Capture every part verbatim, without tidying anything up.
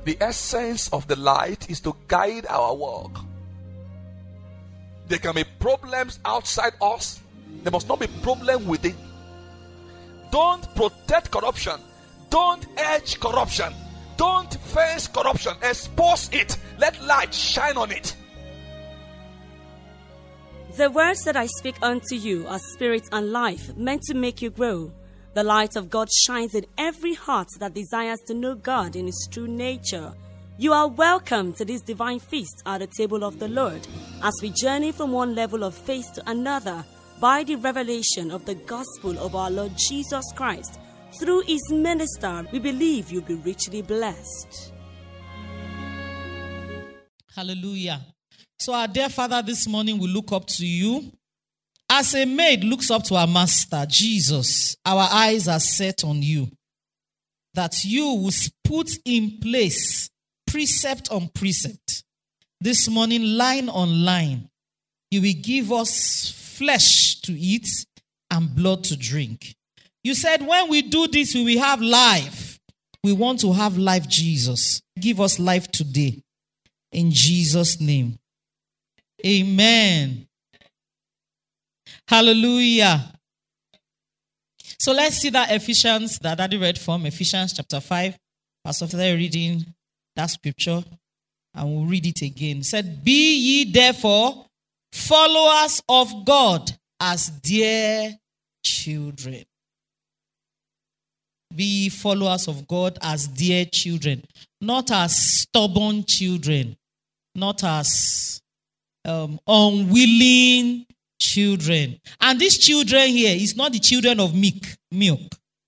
The essence of the light is to guide our walk. There can be problems outside us. There must not be problem within. Don't protect corruption. Don't edge corruption. Don't face corruption. Expose it. Let light shine on it. The words that I speak unto you are spirit and life, meant to make you grow. The light of God shines in every heart that desires to know God in His true nature. You are welcome to this divine feast at the table of the Lord as we journey from one level of faith to another by the revelation of the gospel of our Lord Jesus Christ. Through His minister, we believe you'll be richly blessed. Hallelujah. So our dear Father, this morning we look up to you. As a maid looks up to our master, Jesus, our eyes are set on you. That you will put in place precept on precept. This morning, line on line, you will give us flesh to eat and blood to drink. You said when we do this, we will have life. We want to have life, Jesus. Give us life today. In Jesus' name. Amen. Hallelujah. So let's see that Ephesians that Daddy read from, Ephesians chapter five. Pastor Fede reading that scripture, and we'll read it again. It said, be ye therefore followers of God as dear children. Be ye followers of God as dear children, not as stubborn children, not as um, unwilling children. And these children here is not the children of milk. Milk.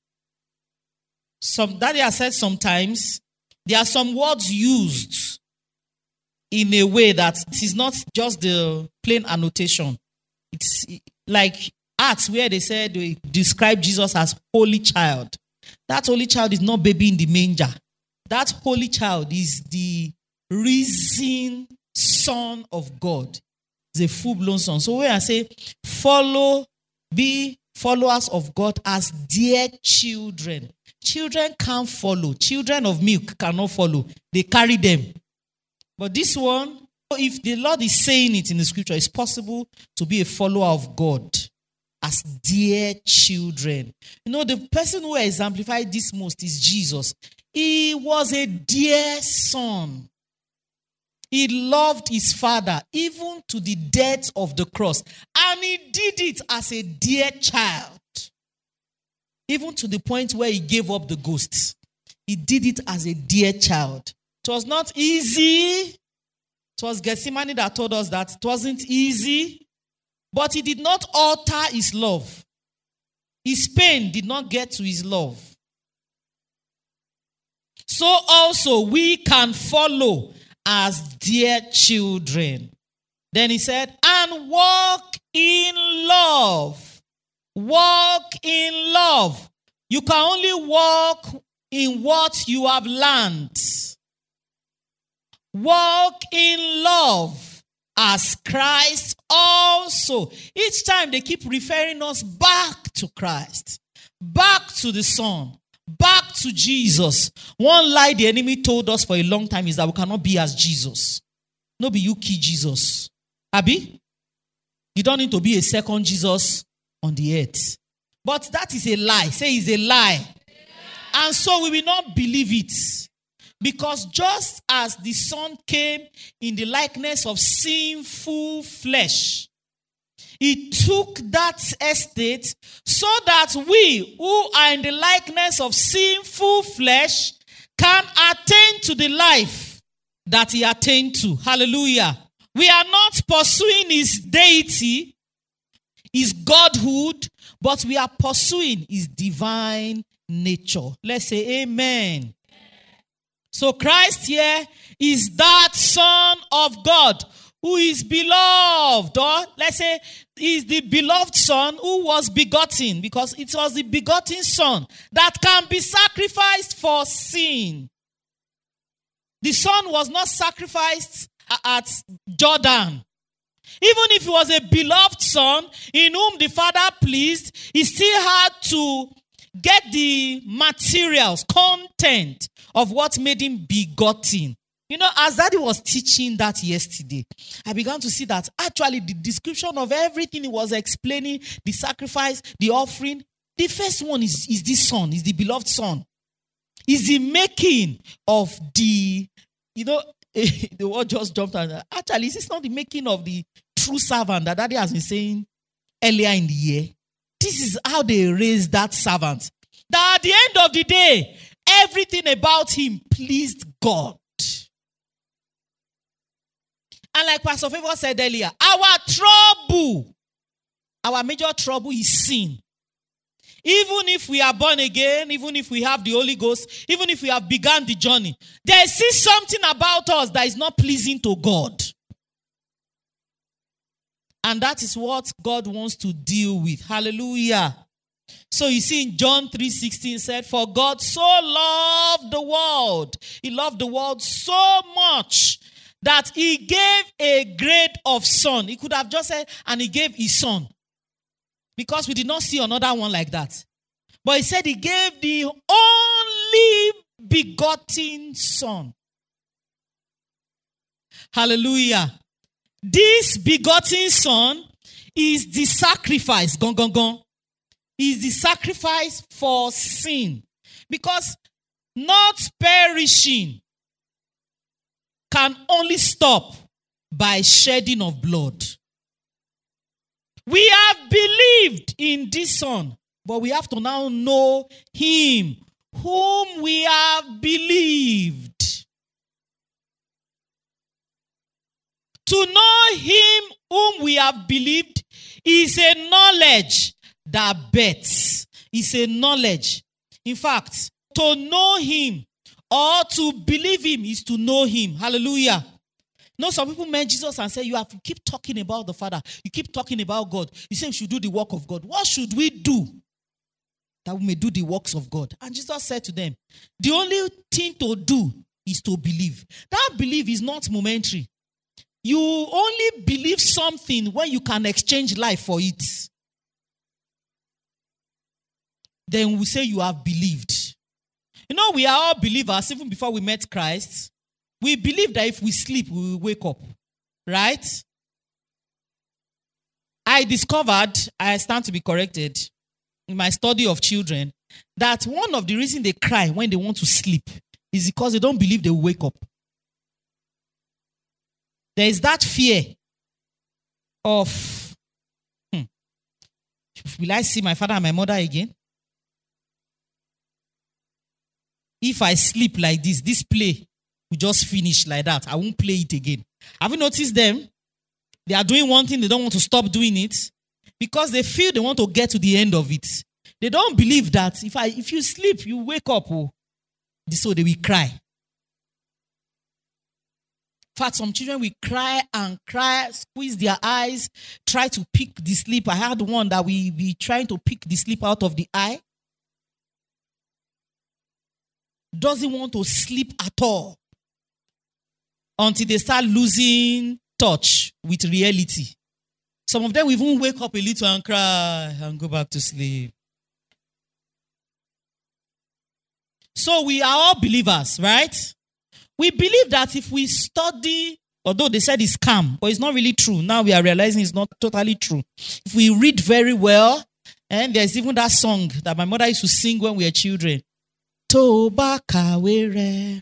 Some Daddy has said sometimes there are some words used in a way that it is not just the plain annotation. It's like Acts where they said they describe Jesus as holy child. That holy child is not baby in the manger. That holy child is the risen Son of God. It's a full-blown son. So when I say follow, be followers of God as dear children. Children can't follow. Children of milk cannot follow. They carry them. But this one, if the Lord is saying it in the scripture, it's possible to be a follower of God as dear children. You know, the person who exemplified this most is Jesus. He was a dear son. He loved his father even to the death of the cross. And he did it as a dear child. Even to the point where he gave up the ghosts. He did it as a dear child. It was not easy. It was Gethsemane that told us that it wasn't easy. But he did not alter his love. His pain did not get to his love. So also we can follow as dear children. Then he said, and walk in love. Walk in love. You can only walk in what you have learned. Walk in love as Christ also. Each time they keep referring us back to Christ, back to the Son, back to Jesus. One lie the enemy told us for a long time is that we cannot be as Jesus. No be you key Jesus. Abi? You don't need to be a second Jesus on the earth. But that is a lie. Say it's a lie. Yeah. And so we will not believe it. Because just as the Son came in the likeness of sinful flesh, he took that estate so that we who are in the likeness of sinful flesh can attain to the life that he attained to. Hallelujah. We are not pursuing his deity, his godhood, but we are pursuing his divine nature. Let's say amen. So Christ here is that Son of God who is beloved, or let's say is the beloved Son who was begotten, because it was the begotten Son that can be sacrificed for sin. The Son was not sacrificed at Jordan. Even if he was a beloved Son in whom the Father pleased, he still had to get the materials, content of what made him begotten. You know, as Daddy was teaching that yesterday, I began to see that actually the description of everything he was explaining, the sacrifice, the offering, the first one is, is this son, is the beloved son. Is the making of the, you know, the word just jumped out. Actually, this is not the making of the true servant that Daddy has been saying earlier in the year. This is how they raised that servant. That at the end of the day, everything about him pleased God. And like Pastor Favor said earlier, our trouble, our major trouble is sin. Even if we are born again, even if we have the Holy Ghost, even if we have begun the journey, there is still something about us that is not pleasing to God. And that is what God wants to deal with. Hallelujah. So you see in John three sixteen said, for God so loved the world. He loved the world so much that he gave a grade of son. He could have just said, and he gave his son. Because we did not see another one like that. But he said he gave the only begotten son. Hallelujah. This begotten son is the sacrifice. Gong, gong, gong. Is the sacrifice for sin. Because not perishing can only stop by shedding of blood. We have believed in this son, but we have to now know him whom we have believed. To know him whom we have believed is a knowledge that bets. Is a knowledge. In fact, to know him or to believe him is to know him. Hallelujah. No, some people met Jesus and say, you have to keep talking about the Father. You keep talking about God. You say we should do the work of God. What should we do that we may do the works of God? And Jesus said to them, the only thing to do is to believe. That belief is not momentary. You only believe something when you can exchange life for it. Then we say you have believed. You know, we are all believers even before we met Christ. We believe that if we sleep, we will wake up. Right? I discovered, I stand to be corrected, in my study of children, that one of the reasons they cry when they want to sleep is because they don't believe they will wake up. There is that fear of, hmm, will I see my father and my mother again? If I sleep like this, this play will just finish like that. I won't play it again. Have you noticed them? They are doing one thing, they don't want to stop doing it because they feel they want to get to the end of it. They don't believe that if I if you sleep, you wake up. Oh, so they will cry. In fact, some children will cry and cry, squeeze their eyes, try to pick the sleep. I had one that we be trying to pick the sleep out of the eye. Doesn't want to sleep at all until they start losing touch with reality. Some of them will even wake up a little and cry and go back to sleep. So we are all believers, right? We believe that if we study, although they said it's calm, but it's not really true. Now we are realizing it's not totally true. If we read very well, and there's even that song that my mother used to sing when we were children. Toba Kawere.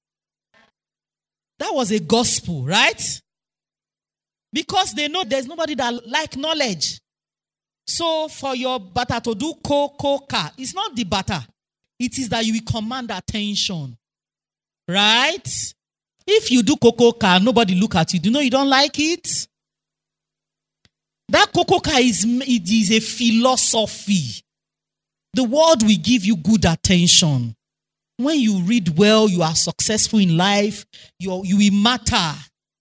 That was a gospel, right? Because they know there's nobody that like knowledge. So for your butter to do ko ko ka, it's not the butter. It is that you will command attention. Right? If you do koko ka, nobody look at you. Do you know you don't like it? That koko ka is, it is a philosophy. The world will give you good attention. When you read well, you are successful in life, you, you will matter.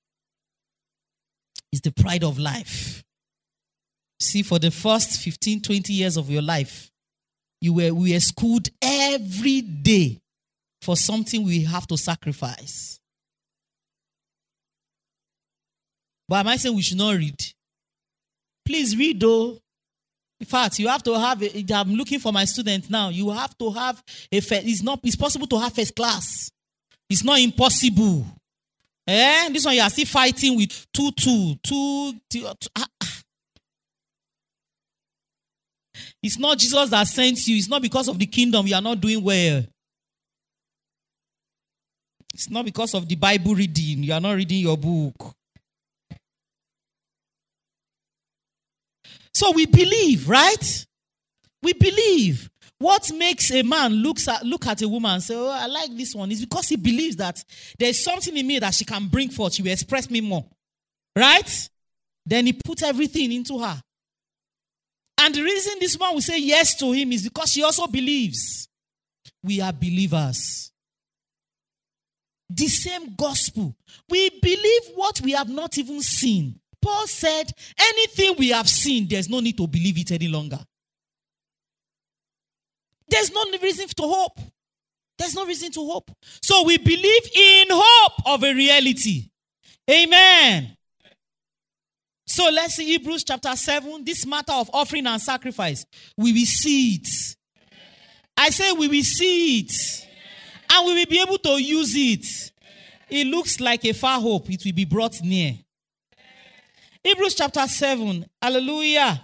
It's the pride of life. See, for the first fifteen, twenty years of your life, you were we were schooled every day for something we have to sacrifice. But am I saying we should not read? Please read though. In fact, you have to have, a, I'm looking for my students now, you have to have, a it's not, it's possible to have first class. It's not impossible. Eh? This one you are still fighting with two, two, two, two, two ah, ah. It's not Jesus that sent you. It's not because of the kingdom you are not doing well. It's not because of the Bible reading. You are not reading your book. So we believe, right? We believe. What makes a man looks at, look at a woman and say, oh, I like this one, is because he believes that there's something in me that she can bring forth. She will express me more. Right? Then he put everything into her. And the reason this one will say yes to him is because she also believes. We are believers. The same gospel. We believe what we have not even seen. Paul said, anything we have seen, there's no need to believe it any longer. There's no reason to hope. There's no reason to hope. So we believe in hope of a reality. Amen. So let's see Hebrews chapter seven. This matter of offering and sacrifice. We will see it. I say we will see it. And we will be able to use it. It looks like a far hope. It will be brought near. Hebrews chapter seven. Hallelujah.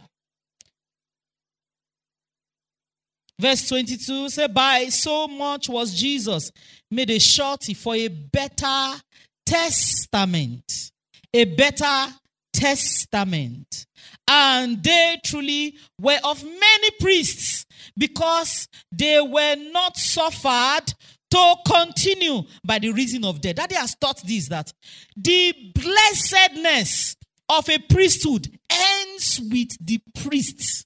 Verse twenty-two. Say, by so much was Jesus made a surety for a better testament. A better testament. And they truly were of many priests, because they were not suffered to continue by the reason of death. Daddy has taught this, that the blessedness of a priesthood ends with the priests.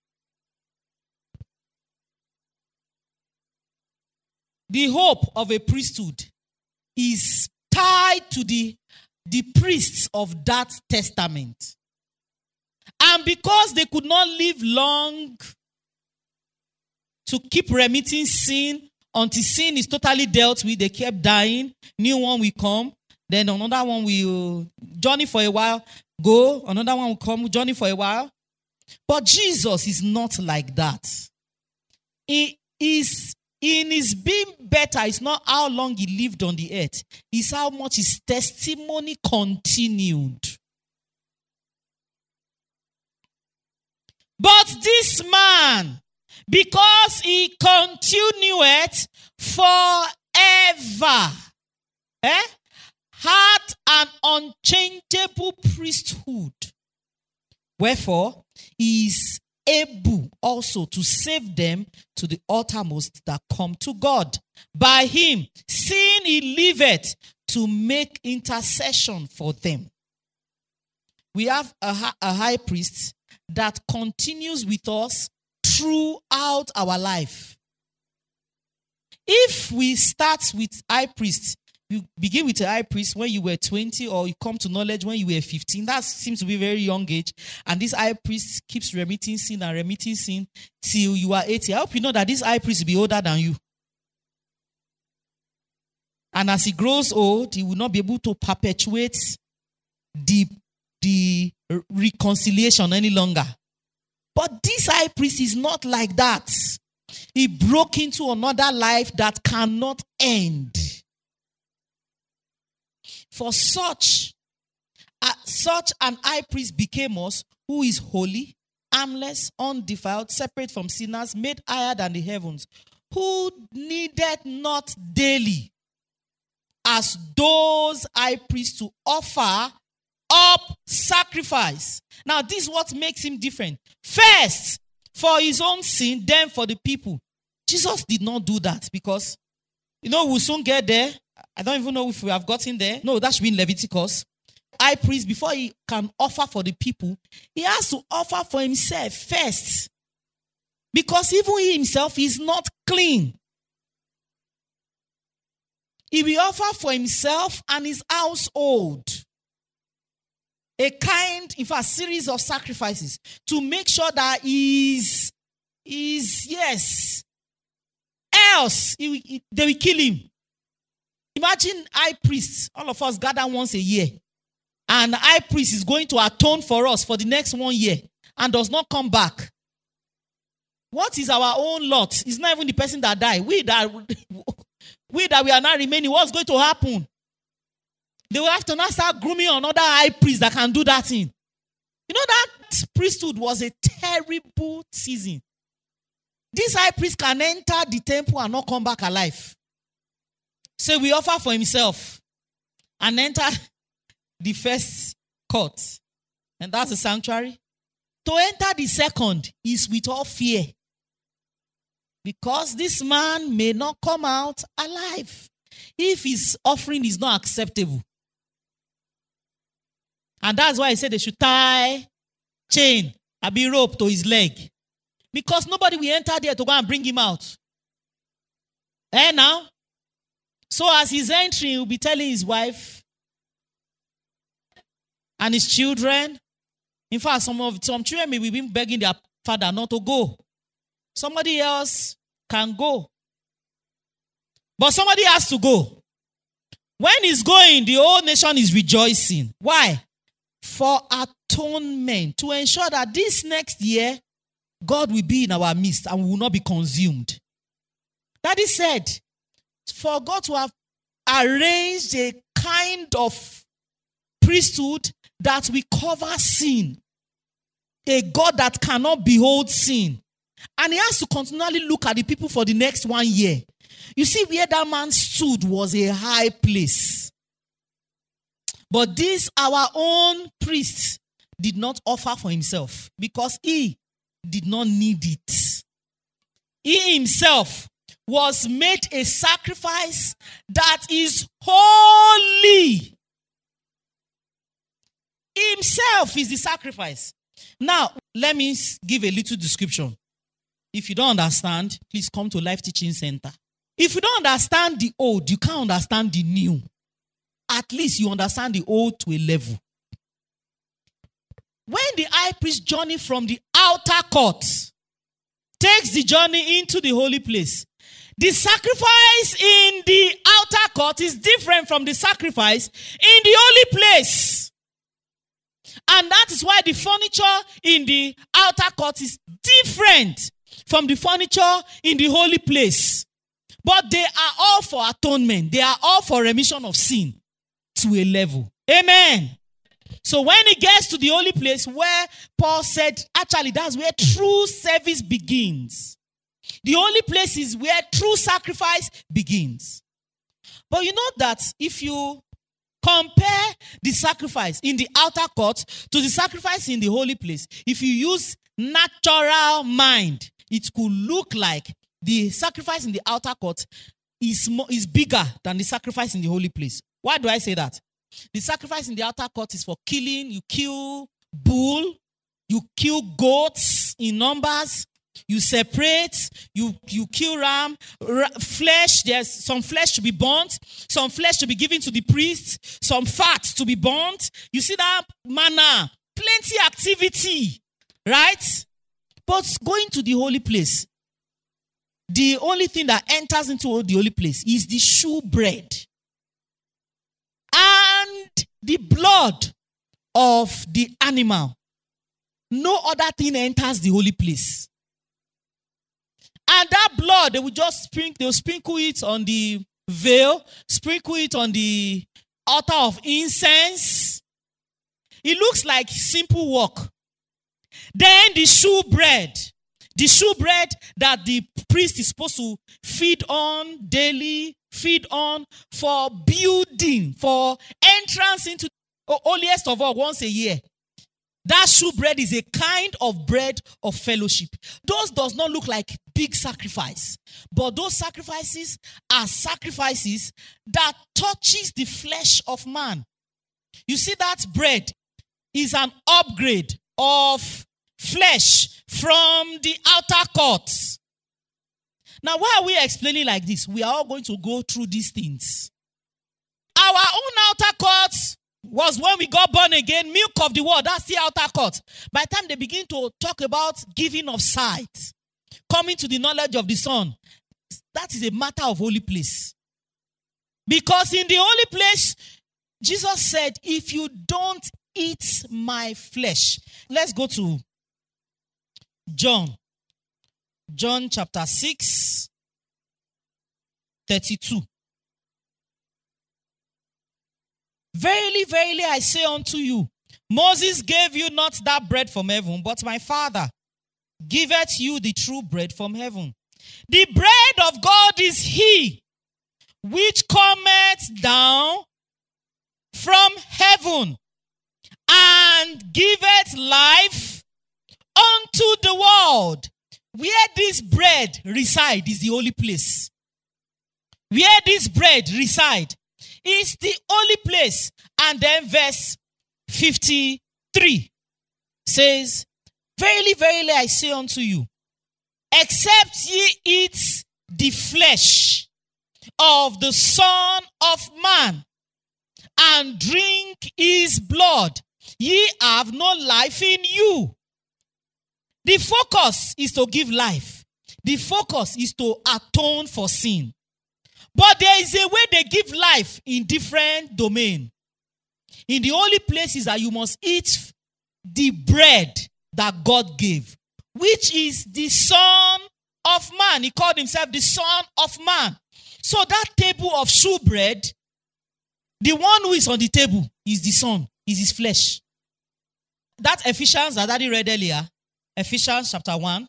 The hope of a priesthood is tied to the, the priests of that testament. And because they could not live long to keep remitting sin until sin is totally dealt with, they kept dying. New one will come. Then another one will journey for a while, go. Another one will come, journey for a while. But Jesus is not like that. He is, in his being better, it's not how long he lived on the earth. It's how much his testimony continued. But this man, because he continued forever, eh, had an unchangeable priesthood. Wherefore, he is able also to save them to the uttermost that come to God. By him, seeing he liveth to make intercession for them. We have a, a high priest that continues with us throughout our life. If we start with high priest, you begin with a high priest when you were twenty, or you come to knowledge when you were fifteen. That seems to be a very young age. And this high priest keeps remitting sin and remitting sin till you are eighty. I hope you know that this high priest will be older than you. And as he grows old, he will not be able to perpetuate the, the reconciliation any longer. But this high priest is not like that. He broke into another life that cannot end. For such, uh, such an high priest became us, who is holy, harmless, undefiled, separate from sinners, made higher than the heavens, who needed not daily, as those high priests, to offer up sacrifice. Now, this is what makes him different. First, for his own sin, then for the people. Jesus did not do that, because, you know, we'll soon get there. I don't even know if we have gotten there. No, that should be in Leviticus. High priest, before he can offer for the people, he has to offer for himself first. Because even he himself is not clean. He will offer for himself and his household a kind, in fact, series of sacrifices to make sure that he is, is yes. Else, he, he, they will kill him. Imagine high priests, all of us gather once a year, and the high priest is going to atone for us for the next one year and does not come back. What is our own lot? It's not even the person that died. We that we that we are not remaining. What's going to happen? They will have to now start grooming another high priest that can do that thing. You know, that priesthood was a terrible season. This high priest can enter the temple and not come back alive. So we offer for himself and enter the first court. And that's the sanctuary. To enter the second is with all fear. Because this man may not come out alive if his offering is not acceptable. And that's why I said they should tie chain, a big rope to his leg. Because nobody will enter there to go and bring him out. Eh now? So as he's entering, he'll be telling his wife and his children. In fact, some of some children may be begging their father not to go. Somebody else can go. But somebody has to go. When he's going, the whole nation is rejoicing. Why? For atonement. To ensure that this next year, God will be in our midst and we will not be consumed. Daddy said, for God to have arranged a kind of priesthood that will cover sin. A God that cannot behold sin. And he has to continually look at the people for the next one year. You see, where that man stood was a high place. But this, our own priest, did not offer for himself because he did not need it. He himself was made a sacrifice that is holy. Himself is the sacrifice. Now, let me give a little description. If you don't understand, please come to Life Teaching Center. If you don't understand the old, you can't understand the new. At least you understand the old to a level. When the high priest journey from the outer court takes the journey into the holy place, the sacrifice in the outer court is different from the sacrifice in the holy place. And that is why the furniture in the outer court is different from the furniture in the holy place. But they are all for atonement. They are all for remission of sin to a level. Amen. So when it gets to the holy place where Paul said, actually that's where true service begins. The holy place is where true sacrifice begins. But you know that if you compare the sacrifice in the outer court to the sacrifice in the holy place, if you use natural mind, it could look like the sacrifice in the outer court is, more, is bigger than the sacrifice in the holy place. Why do I say that? The sacrifice in the outer court is for killing. You kill bull, you kill goats in numbers, you separate, you, you kill ram, r- flesh, there's some flesh to be burnt, some flesh to be given to the priest, some fat to be burnt. You see that manner, plenty activity, right? But going to the holy place, the only thing that enters into the holy place is the shewbread and the blood of the animal. No other thing enters the holy place. And that blood, they will just sprinkle, they will sprinkle it on the veil, sprinkle it on the altar of incense. It looks like simple work. Then the shewbread. The shewbread that the priest is supposed to feed on daily, feed on for building, for entrance into the holiest of all once a year. That shewbread is a kind of bread of fellowship. Those does not look like big sacrifice. But those sacrifices are sacrifices that touches the flesh of man. You see, that bread is an upgrade of flesh from the outer courts. Now, why are we explaining like this? We are all going to go through these things. Our own outer courts was when we got born again, milk of the world, that's the outer court. By the time they begin to talk about giving of sight, coming to the knowledge of the Son, that is a matter of holy place. Because in the holy place, Jesus said, if you don't eat my flesh. Let's go to John. John chapter six, thirty-two. Verily, verily, I say unto you, Moses gave you not that bread from heaven, but my Father giveth you the true bread from heaven. The bread of God is he which cometh down from heaven and giveth life unto the world. Where this bread reside is the holy place. Where this bread reside is the holy place. And then verse fifty-three says, Verily, verily, I say unto you, except ye eat the flesh of the Son of Man and drink his blood, ye have no life in you. The focus is to give life. The focus is to atone for sin. But there is a way they give life in different domain. In the holy places that you must eat the bread that God gave, which is the Son of Man. He called himself the Son of Man. So that table of shewbread, the one who is on the table is the Son, is his flesh. That Ephesians that Daddy read earlier, Ephesians chapter one.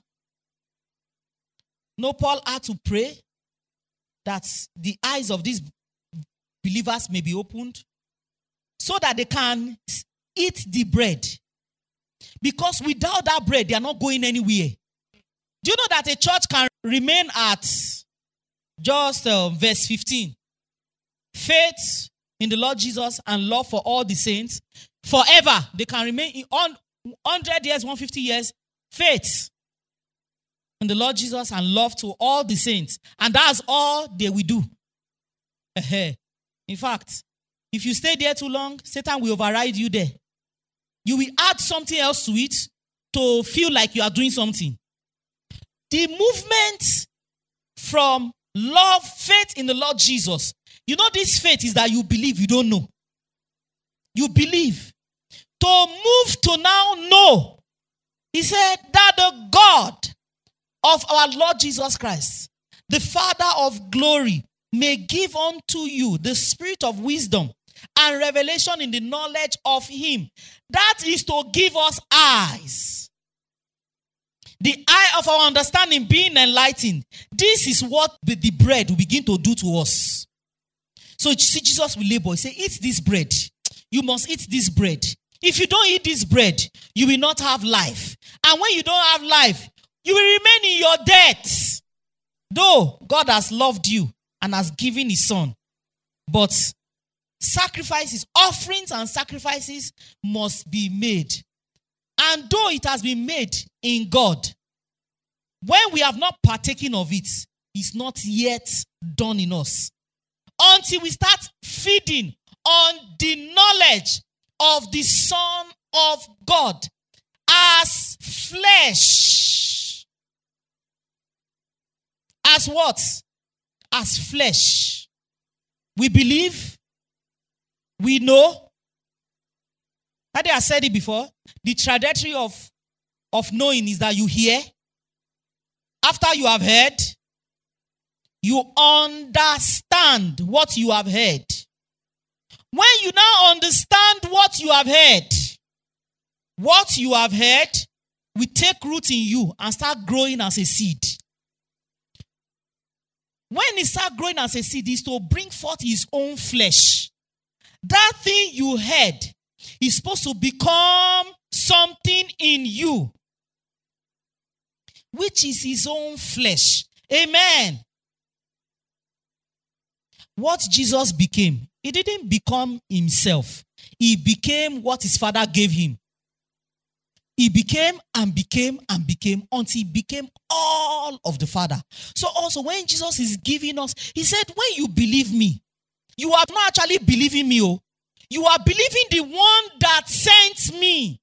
No, Paul had to pray that the eyes of these believers may be opened so that they can eat the bread. Because without that bread, they are not going anywhere. Do you know that a church can remain at just uh, verse fifteen? Faith in the Lord Jesus and love for all the saints forever. They can remain in on one hundred years, one hundred fifty years. Faith in the Lord Jesus and love to all the saints. And that's all they will do. In fact, if you stay there too long, Satan will override you there. You will add something else to it to feel like you are doing something. The movement from love, faith in the Lord Jesus. You know, this faith is that you believe, you don't know. You believe. To move to now know. He said that the God of our Lord Jesus Christ, the Father of glory, may give unto you the spirit of wisdom and revelation in the knowledge of him. That is to give us eyes. The eye of our understanding being enlightened. This is what the, the bread will begin to do to us. So you see, Jesus will labor. He say, eat this bread. You must eat this bread. If you don't eat this bread, you will not have life. And when you don't have life, you will remain in your death. Though God has loved you and has given his son. But sacrifices, offerings and sacrifices must be made. And though it has been made in God, when we have not partaken of it, it's not yet done in us. Until we start feeding on the knowledge of the Son of God as flesh. As what? As flesh. We believe. We know. Had I said it before? The trajectory of, of knowing is that you hear. After you have heard, you understand what you have heard. When you now understand what you have heard, what you have heard will take root in you and start growing as a seed. When it starts growing as a seed, it's to bring forth his own flesh. That thing you heard is supposed to become something in you, which is his own flesh. Amen. What Jesus became, he didn't become himself. He became what his father gave him. He became and became and became until he became all of the Father. So also when Jesus is giving us, he said, when you believe me, you are not actually believing me. Oh. You are believing the one that sent me.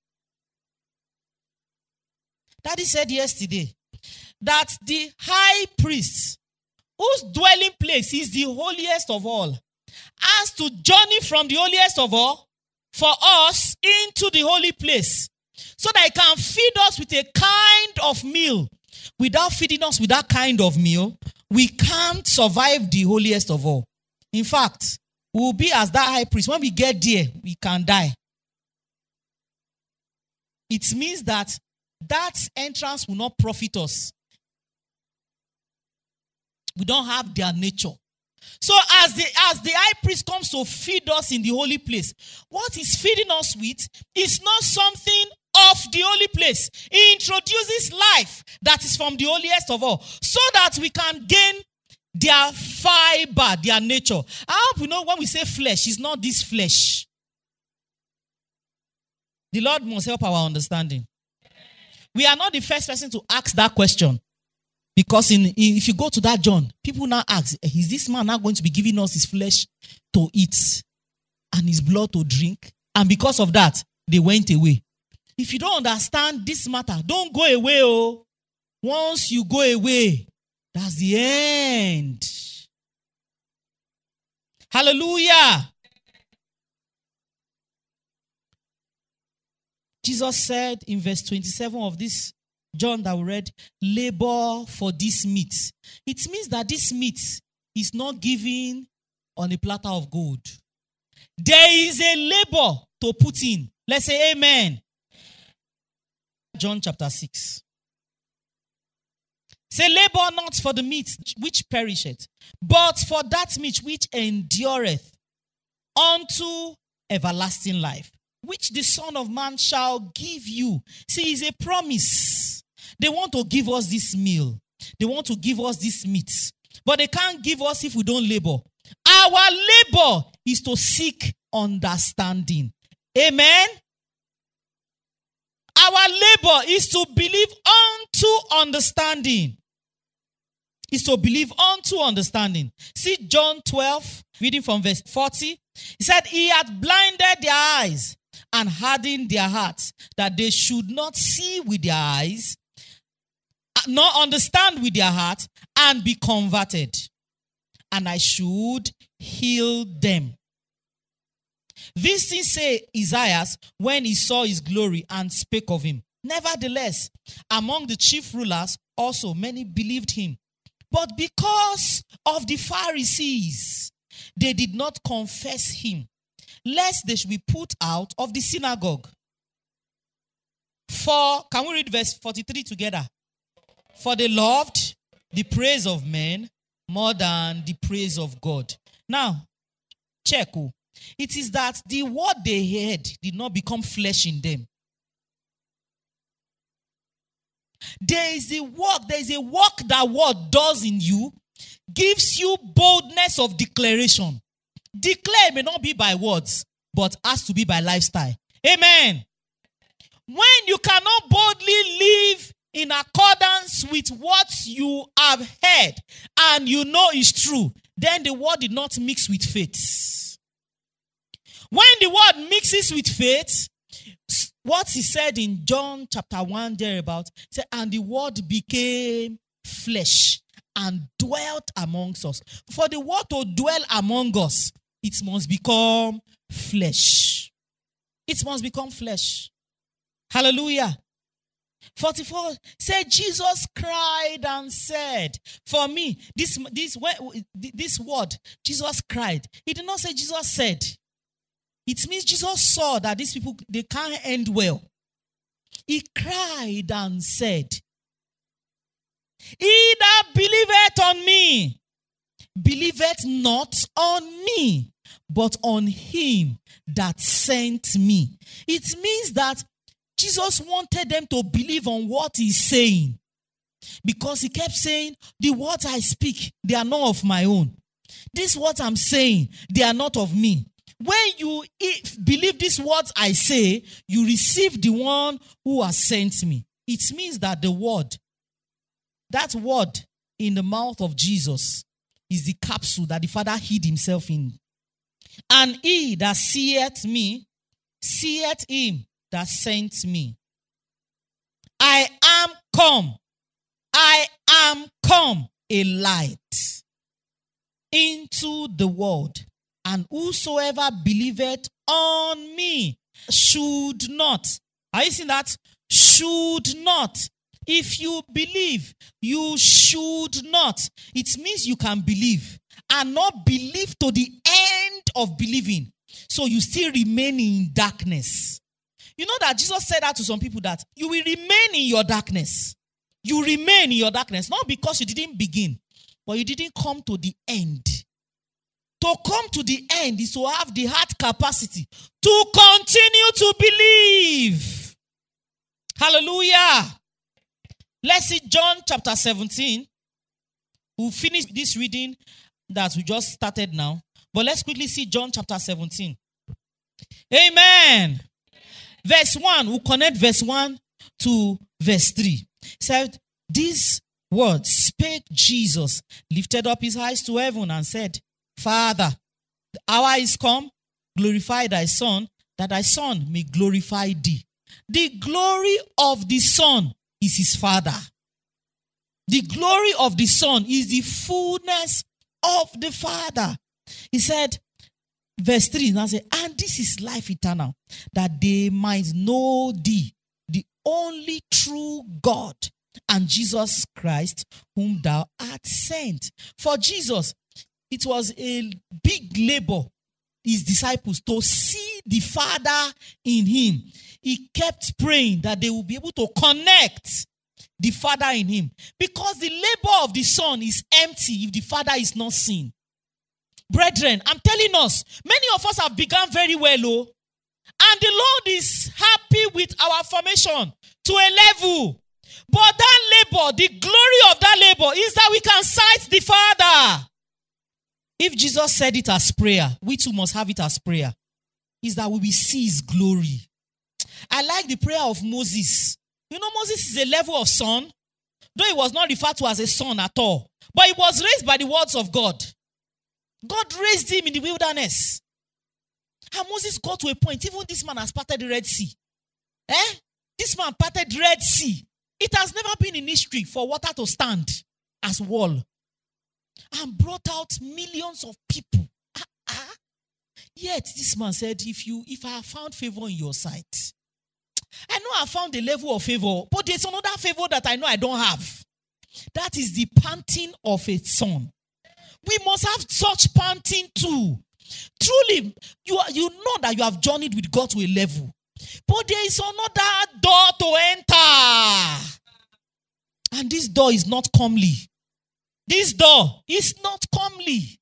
Daddy said yesterday that the high priest, whose dwelling place is the holiest of all, has to journey from the holiest of all for us into the holy place, so that he can feed us with a kind of meal without feeding us with that kind of meal, we can't survive the holiest of all. In fact, we will be as that high priest. When we get there, we can die. It means that that entrance will not profit us. We don't have their nature. So as the, as the high priest comes to feed us in the holy place, what he's feeding us with is not something of the holy place. He introduces life that is from the holiest of all, so that we can gain their fiber, their nature. I hope you know when we say flesh, it's not this flesh. The Lord must help our understanding. We are not the first person to ask that question. Because in, if you go to that John, people now ask, is this man now going to be giving us his flesh to eat and his blood to drink? And because of that, they went away. If you don't understand this matter, don't go away. Oh, once you go away, that's the end. Hallelujah. Jesus said in verse twenty-seven of this John that we read, labor for this meat. It means that this meat is not given on a platter of gold. There is a labor to put in. Let's say amen. John chapter six. Say, labor not for the meat which perisheth, but for that meat which endureth unto everlasting life, which the Son of Man shall give you. See, it's a promise. They want to give us this meal. They want to give us this meat. But they can't give us if we don't labor. Our labor is to seek understanding. Amen? Our labor is to believe unto understanding. Is to believe unto understanding. See John twelve, reading from verse forty. He said, he hath blinded their eyes and hardened their hearts, that they should not see with their eyes, nor understand with their heart, and be converted, and I should heal them. This thing say Isaiah when he saw his glory and spake of him. Nevertheless, among the chief rulers also many believed him. But because of the Pharisees, they did not confess him, lest they should be put out of the synagogue. For, can we read verse forty-three together? For they loved the praise of men more than the praise of God. Now, check. It is that the word they heard did not become flesh in them. There is a work, there is a work that word does in you, gives you boldness of declaration. Declare may not be by words, but has to be by lifestyle. Amen. When you cannot boldly live in accordance with what you have heard and you know is true, then the word did not mix with faith. When the word mixes with faith, what he said in John chapter one thereabout, said, and the word became flesh and dwelt amongst us. For the word to dwell among us, it must become flesh. It must become flesh. Hallelujah. forty-four said, Jesus cried and said, for me, this, this, this word, Jesus cried. He did not say Jesus said. It means Jesus saw that these people, they can't end well. He cried and said, he that believeth on me, believeth not on me, but on him that sent me. It means that Jesus wanted them to believe on what he's saying. Because he kept saying, the words I speak, they are not of my own. These words I'm saying, they are not of me. When you believe these words I say, you receive the one who has sent me. It means that the word, that word in the mouth of Jesus is the capsule that the Father hid himself in. And he that seeth me, seeth him that sent me. I am come. I am come a light into the world. And whosoever believeth on me should not. Are you seeing that? Should not. If you believe, you should not. It means you can believe and not believe to the end of believing. So you still remain in darkness. You know that Jesus said that to some people, that you will remain in your darkness. You remain in your darkness, not because you didn't begin, but you didn't come to the end. To come to the end is to have the heart capacity to continue to believe. Hallelujah. Let's see John chapter seventeen. We'll finish this reading that we just started now. But let's quickly see John chapter seventeen. Amen. Verse one, we'll connect verse one to verse three. It said, these words spake Jesus, lifted up his eyes to heaven and said, Father, the hour is come, glorify thy Son, that thy Son may glorify thee. The glory of the Son is his Father. The glory of the Son is the fullness of the Father. He said, verse three, now say, and this is life eternal, that they might know thee, the only true God, and Jesus Christ, whom thou art sent. For Jesus, it was a big labor, his disciples, to see the Father in him. He kept praying that they will be able to connect the Father in him. Because the labor of the Son is empty if the Father is not seen. Brethren, I'm telling us, many of us have begun very well, oh, and the Lord is happy with our formation to a level. But that labor, the glory of that labor is that we can sight the Father. If Jesus said it as prayer, we too must have it as prayer. Is that we will see his glory. I like the prayer of Moses. You know, Moses is a level of son, though he was not referred to as a son at all. But he was raised by the words of God. God raised him in the wilderness. And Moses got to a point, even this man has parted the Red Sea. Eh? This man parted the Red Sea. It has never been in history for water to stand as wall. And brought out millions of people. Ah, ah. Yet this man said, if you, if I have found favor in your sight, I know I found a level of favor, but there's another favor that I know I don't have. That is the panting of a son. We must have such panting too. Truly, you, are, you know that you have journeyed with God to a level. But there is another door to enter. And this door is not comely. This door is not comely.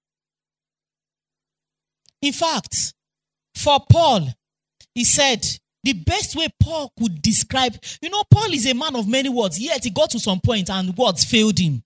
In fact, for Paul, he said, the best way Paul could describe, you know, Paul is a man of many words, yet he got to some point and words failed him.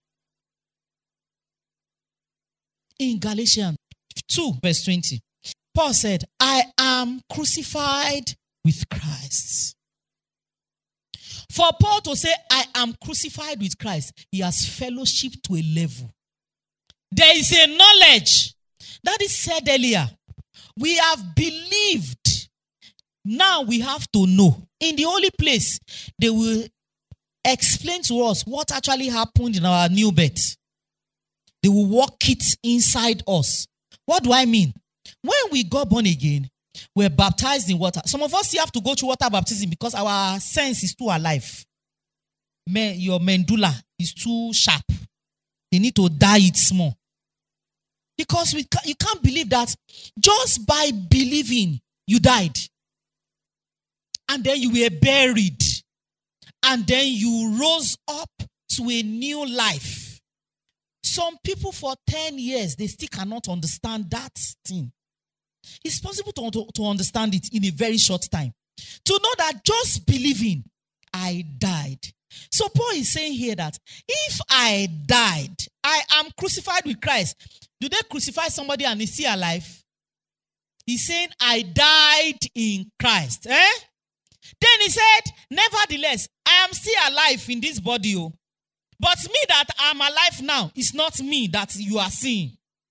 In Galatians two, verse twenty, Paul said, I am crucified with Christ. For Paul to say, I am crucified with Christ, he has fellowship to a level. There is a knowledge that is said earlier. We have believed. Now we have to know. In the holy place, they will explain to us what actually happened in our new birth. They will walk it inside us. What do I mean? When we got born again, we're baptized in water. Some of us still have to go through water baptism because our sense is too alive. Your medulla is too sharp. They need to dye it small. Because we you can't believe that just by believing, you died. And then you were buried. And then you rose up to a new life. Some people for ten years, they still cannot understand that thing. It's possible to, to, to understand it in a very short time. To know that just believing, I died. So Paul is saying here that if I died, I am crucified with Christ. Do they crucify somebody and is still alive? He's saying, I died in Christ. Eh? Then he said, nevertheless, I am still alive in this body. Oh. But me that I'm alive now is not me that you are seeing.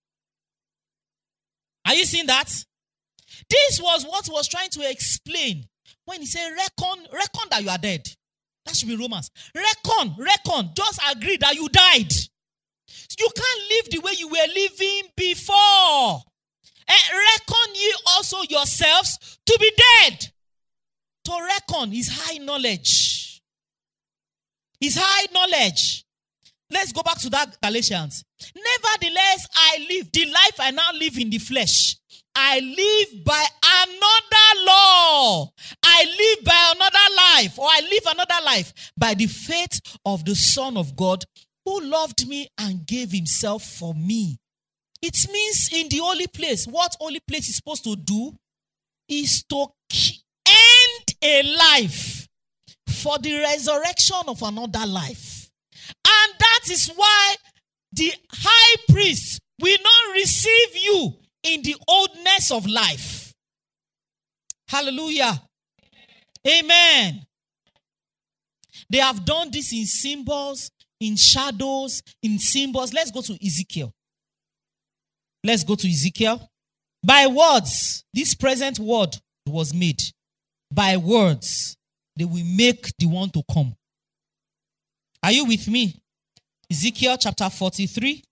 Are you seeing that? This was what he was trying to explain when he said, reckon, reckon that you are dead. That should be Romans. Reckon, reckon, just agree that you died. You can't live the way you were living before. And reckon ye also yourselves to be dead. To reckon is high knowledge. is high knowledge. Let's go back to that Galatians. Nevertheless, I live. The life I now live in the flesh, I live by another law. I live by another life, or I live another life by the faith of the Son of God who loved me and gave himself for me. It means in the holy place, what holy place is supposed to do is to end a life for the resurrection of another life. And that is why the high priest will not receive you in the oldness of life. Hallelujah. Amen. They have done this in symbols, in shadows, in symbols. Let's go to Ezekiel. Let's go to Ezekiel. By words, this present word was made. By words, they will make the one to come. Are you with me? Ezekiel chapter forty-three.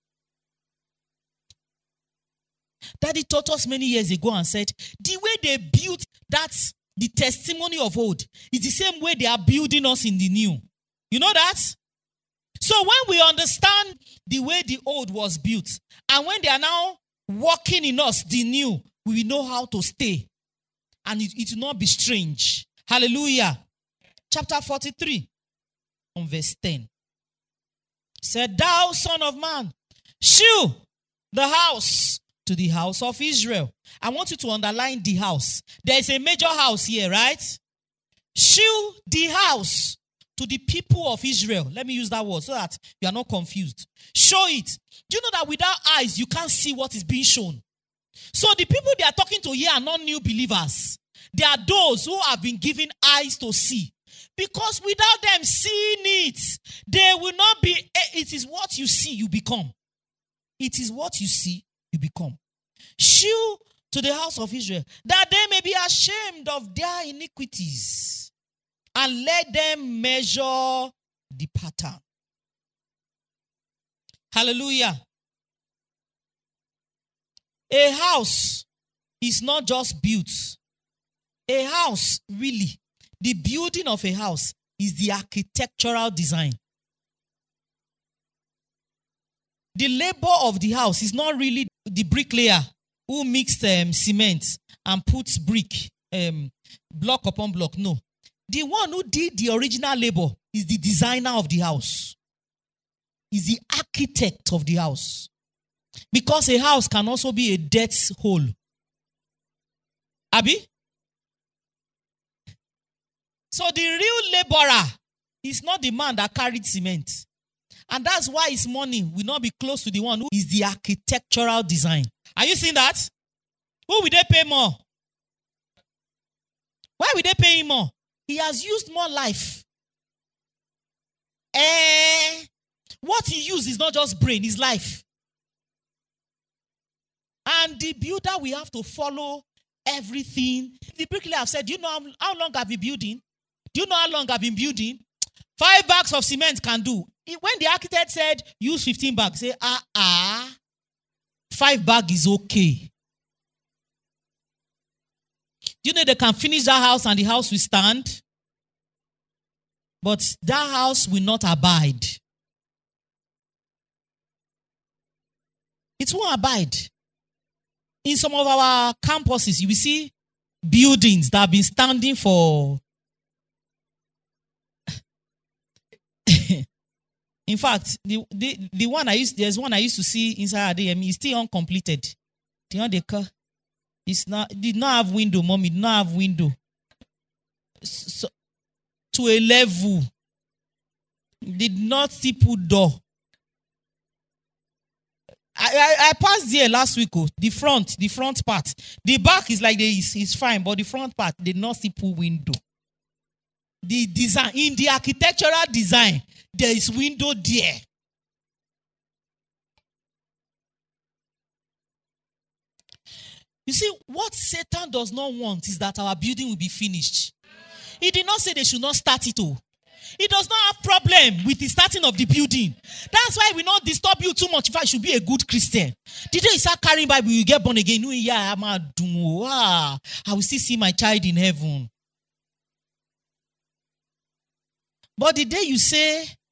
Daddy taught us many years ago and said, the way they built that, the testimony of old, is the same way they are building us in the new. You know that? So when we understand the way the old was built, and when they are now working in us the new, we will know how to stay. And it, it will not be strange. Hallelujah. Chapter forty-three, on verse ten. Said, thou son of man, shew the house to the house of Israel. I want you to underline the house. There is a major house here, right? Shew the house to the people of Israel. Let me use that word so that you are not confused. Show it. Do you know that without eyes, you can't see what is being shown? So the people they are talking to here are not new believers. They are those who have been given eyes to see. Because without them seeing it, they will not be. It is what you see, you become. It is what you see, you become. Shew to the house of Israel, that they may be ashamed of their iniquities, and let them measure the pattern. Hallelujah. A house is not just built. A house, really, the building of a house is the architectural design. The labor of the house is not really the bricklayer who mixed um, cement and puts brick, um, block upon block. No. The one who did the original labor is the designer of the house. Is the architect of the house. Because a house can also be a death hole. Abi? So the real laborer is not the man that carried cement. And that's why his money will not be close to the one who is the architectural design. Are you seeing that? Who will they pay more? Why will they pay him more? He has used more life. Eh, what he used is not just brain, it's life. And the builder will have to follow everything. The bricklayer have said, do you know how, how long I've been building? Do you know how long I've been building? Five bags of cement can do. When the architect said, use fifteen bags, say, ah, ah, five bags is okay. Do you know they can finish that house and the house will stand? But that house will not abide. It won't abide. In some of our campuses, you will see buildings that have been standing for. In fact, the, the, the one I used, there's one I used to see inside A D M is still uncompleted. The one they call, it's not, did not have window, mommy, did not have window. So, to a level, did not see put door. I, I, I passed there last week. Oh, the front, the front part. The back is like this, is fine, but the front part did not see put window. The design, in the architectural design, there is window there. You see, what Satan does not want is that our building will be finished. He did not say they should not start it. Oh. He does not have problem with the starting of the building. That's why we not disturb you too much if I should be a good Christian. The day you start carrying Bible, you get born again. No, yeah, I'm a doom. Ah, I will still see my child in heaven. But the day you say,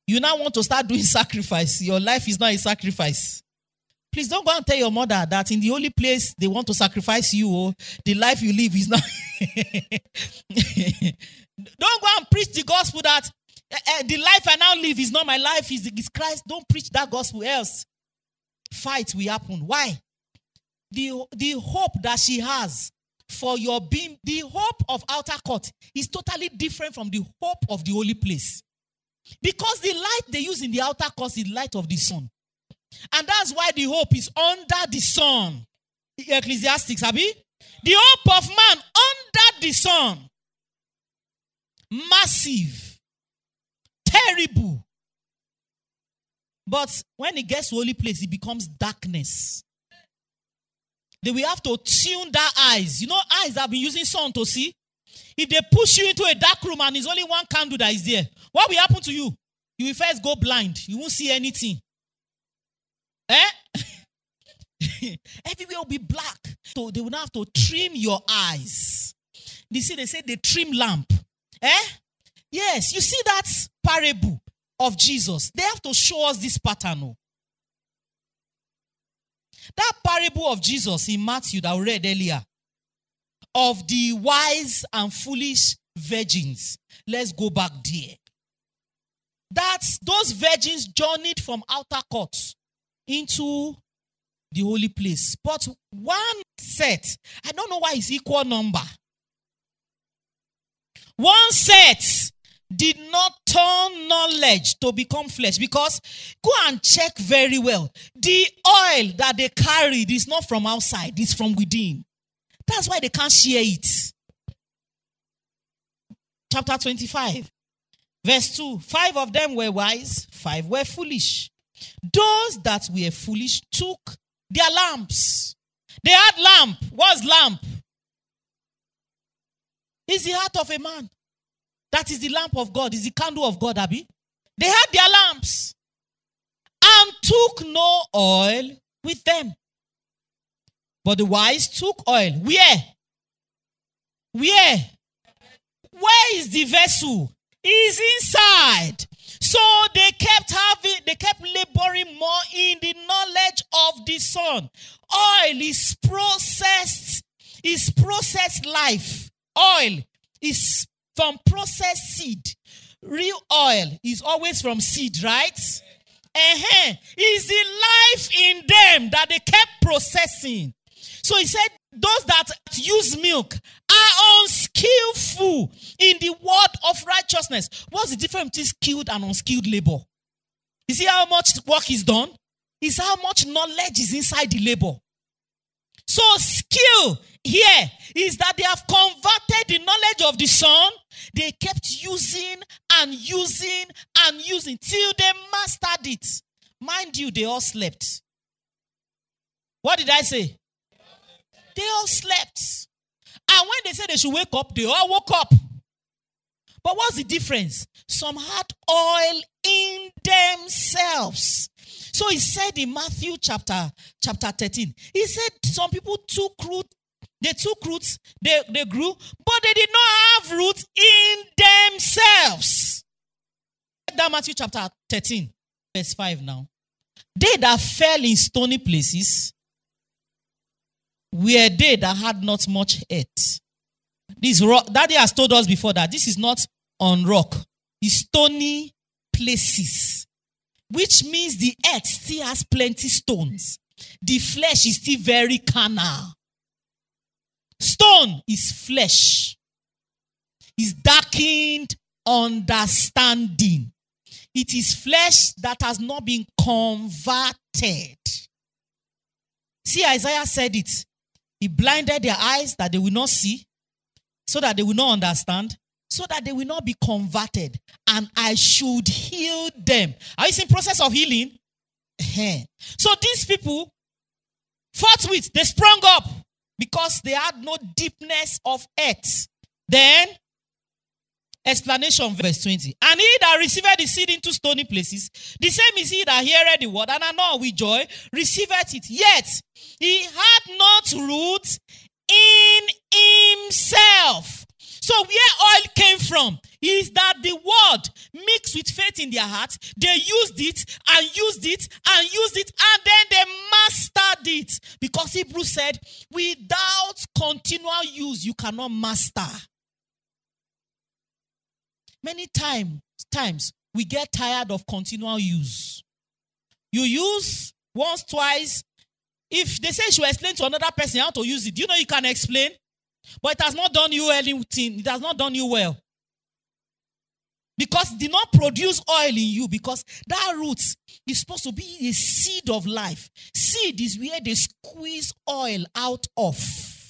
You now want to start doing sacrifice. Your life is not a sacrifice. Please don't go and tell your mother that in the holy place they want to sacrifice you. Or the life you live is not. Don't go and preach the gospel that uh, uh, the life I now live is not my life, is, is Christ. Don't preach that gospel, else fight will happen. Why? The, the hope that she has for your being, the hope of outer court is totally different from the hope of the holy place. Because the light they use in the outer court is the light of the sun. And that's why the hope is under the sun. Ecclesiastes, Abi? The hope of man under the sun. Massive. Terrible. But when it gets to holy place, it becomes darkness. Then we have to tune that eyes. You know, eyes have been using sun to see. If they push you into a dark room and there's only one candle that is there, what will happen to you? You will first go blind. You won't see anything. Eh? Everywhere will be black. So they will now have to trim your eyes. You see, they say they trim lamp. Eh? Yes, you see that parable of Jesus. They have to show us this pattern. Oh. That parable of Jesus in Matthew that we read earlier, of the wise and foolish virgins. Let's go back there. That's those virgins journeyed from outer court into the holy place. But one set, I don't know why it's equal number. One set did not turn knowledge to become flesh, because go and check very well. The oil that they carried is not from outside, it's from within. That's why they can't share it. Chapter twenty-five, verse two. Five of them were wise, five were foolish. Those that were foolish took their lamps. They had lamp. What's lamp? It's the heart of a man. That is the lamp of God. It's the candle of God, Abi. They had their lamps and took no oil with them. But the wise took oil. Where? Where? Where is the vessel? It's inside. So they kept having, they kept laboring more in the knowledge of the sun. Oil is processed, is processed life. Oil is from processed seed. Real oil is always from seed, right? Uh-huh. It's the life in them that they kept processing. So he said, those that use milk are unskillful in the word of righteousness. What's the difference between skilled and unskilled labor? You see how much work is done? It's how much knowledge is inside the labor. So skill here is that they have converted the knowledge of the sun. They kept using and using and using till they mastered it. Mind you, they all slept. What did I say? They all slept. And when they said they should wake up, they all woke up. But what's the difference? Some had oil in themselves. So he said in Matthew chapter, chapter thirteen, he said some people took root, they took roots, they, they grew, but they did not have roots in themselves. That Matthew chapter thirteen, verse five now. They that fell in stony places were they that had not much earth. This rock, Daddy has told us before that this is not on rock. It's stony places. Which means the earth still has plenty stones. The flesh is still very carnal. Stone is flesh. It's darkened understanding. It is flesh that has not been converted. See, Isaiah said it. He blinded their eyes that they will not see, so that they will not understand, so that they will not be converted, and I should heal them. Are you seeing process of healing? So these people, forthwith, they sprung up because they had no deepness of earth. Then, explanation, verse twenty. And he that receiveth the seed into stony places, the same is he that heareth the word, and anon with joy receiveth it. Yet, he had not root in himself. So where oil came from is that the word mixed with faith in their heart, they used it and used it and used it, and then they mastered it. Because Hebrews said, without continual use, you cannot master. Many time, times, we get tired of continual use. You use once, twice. If they say you should explain to another person how to use it, do you know you can explain? But it has not done you anything. It has not done you well. Because it did not produce oil in you. Because that root is supposed to be a seed of life. Seed is where they squeeze oil out of.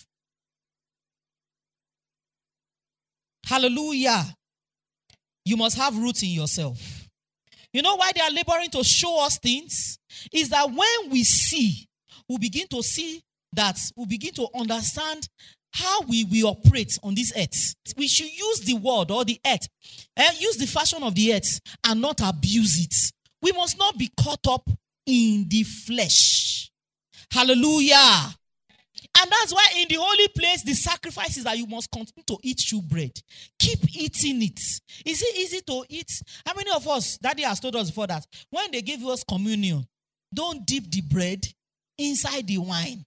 Hallelujah. You must have roots in yourself. You know why they are laboring to show us things? Is that when we see, we begin to see that, we begin to understand how we, we operate on this earth. We should use the word or the earth, eh, use the fashion of the earth and not abuse it. We must not be caught up in the flesh. Hallelujah. And that's why in the holy place, the sacrifice is that you must continue to eat true bread. Keep eating it. Is it easy to eat? How many of us, Daddy has told us before that, when they give us communion, don't dip the bread inside the wine.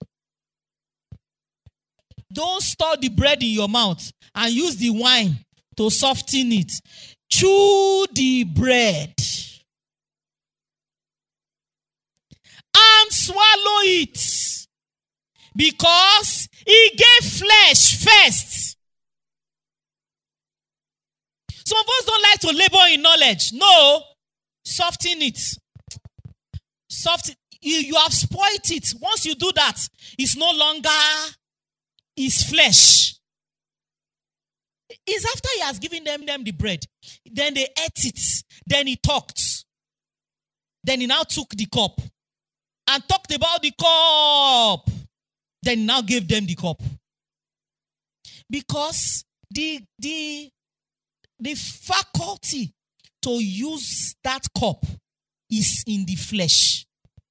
Don't store the bread in your mouth and use the wine to soften it. Chew the bread and swallow it, because he gave flesh first. Some of us don't like to labor in knowledge. No, soften it. Soften. You, you have spoiled it. Once you do that, it's no longer his flesh. It's after he has given them, them the bread. Then they ate it. Then he talked. Then he now took the cup and talked about the cup. Then he now gave them the cup. Because the, the, the faculty to use that cup is in the flesh.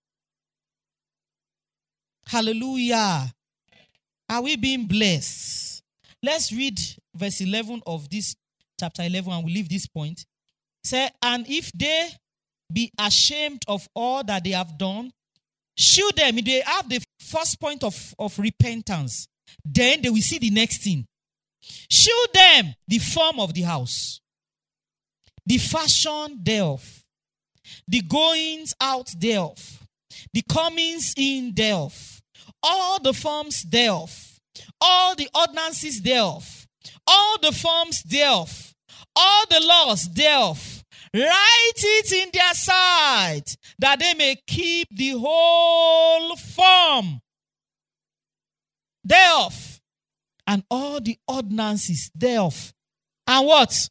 Hallelujah. Are we being blessed? Let's read verse eleven of this chapter eleven and we'll leave this point. Say, and if they be ashamed of all that they have done, shew them. If they have the first point of, of repentance, then they will see the next thing. Shew them the form of the house, the fashion thereof, the goings out thereof, the comings in thereof, all the forms thereof, all the ordinances thereof, all the forms thereof, all the laws thereof. Write it in their sight, that they may keep the whole form thereof, and all the ordinances thereof. And what?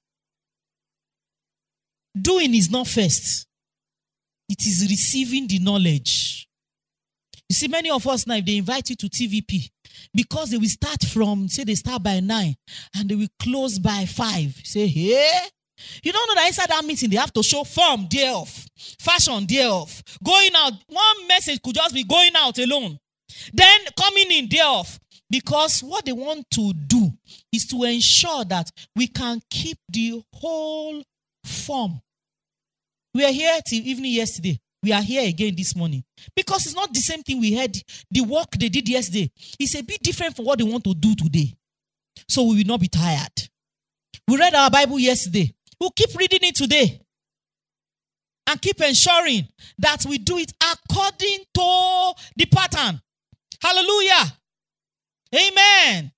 Doing is not first. It is receiving the knowledge. You see, many of us now, if they invite you to T V P, because they will start from, say they start by nine, and they will close by five. Say, hey, you don't know that inside that meeting, they have to show form thereof, fashion thereof. Going out, one message could just be going out alone. Then coming in thereof. Because what they want to do is to ensure that we can keep the whole form. We are here till evening yesterday. We are here again this morning. Because it's not the same thing we had. The work they did yesterday is a bit different from what they want to do today. So we will not be tired. We read our Bible yesterday. We'll keep reading it today. And keep ensuring that we do it according to the pattern. Hallelujah. Amen.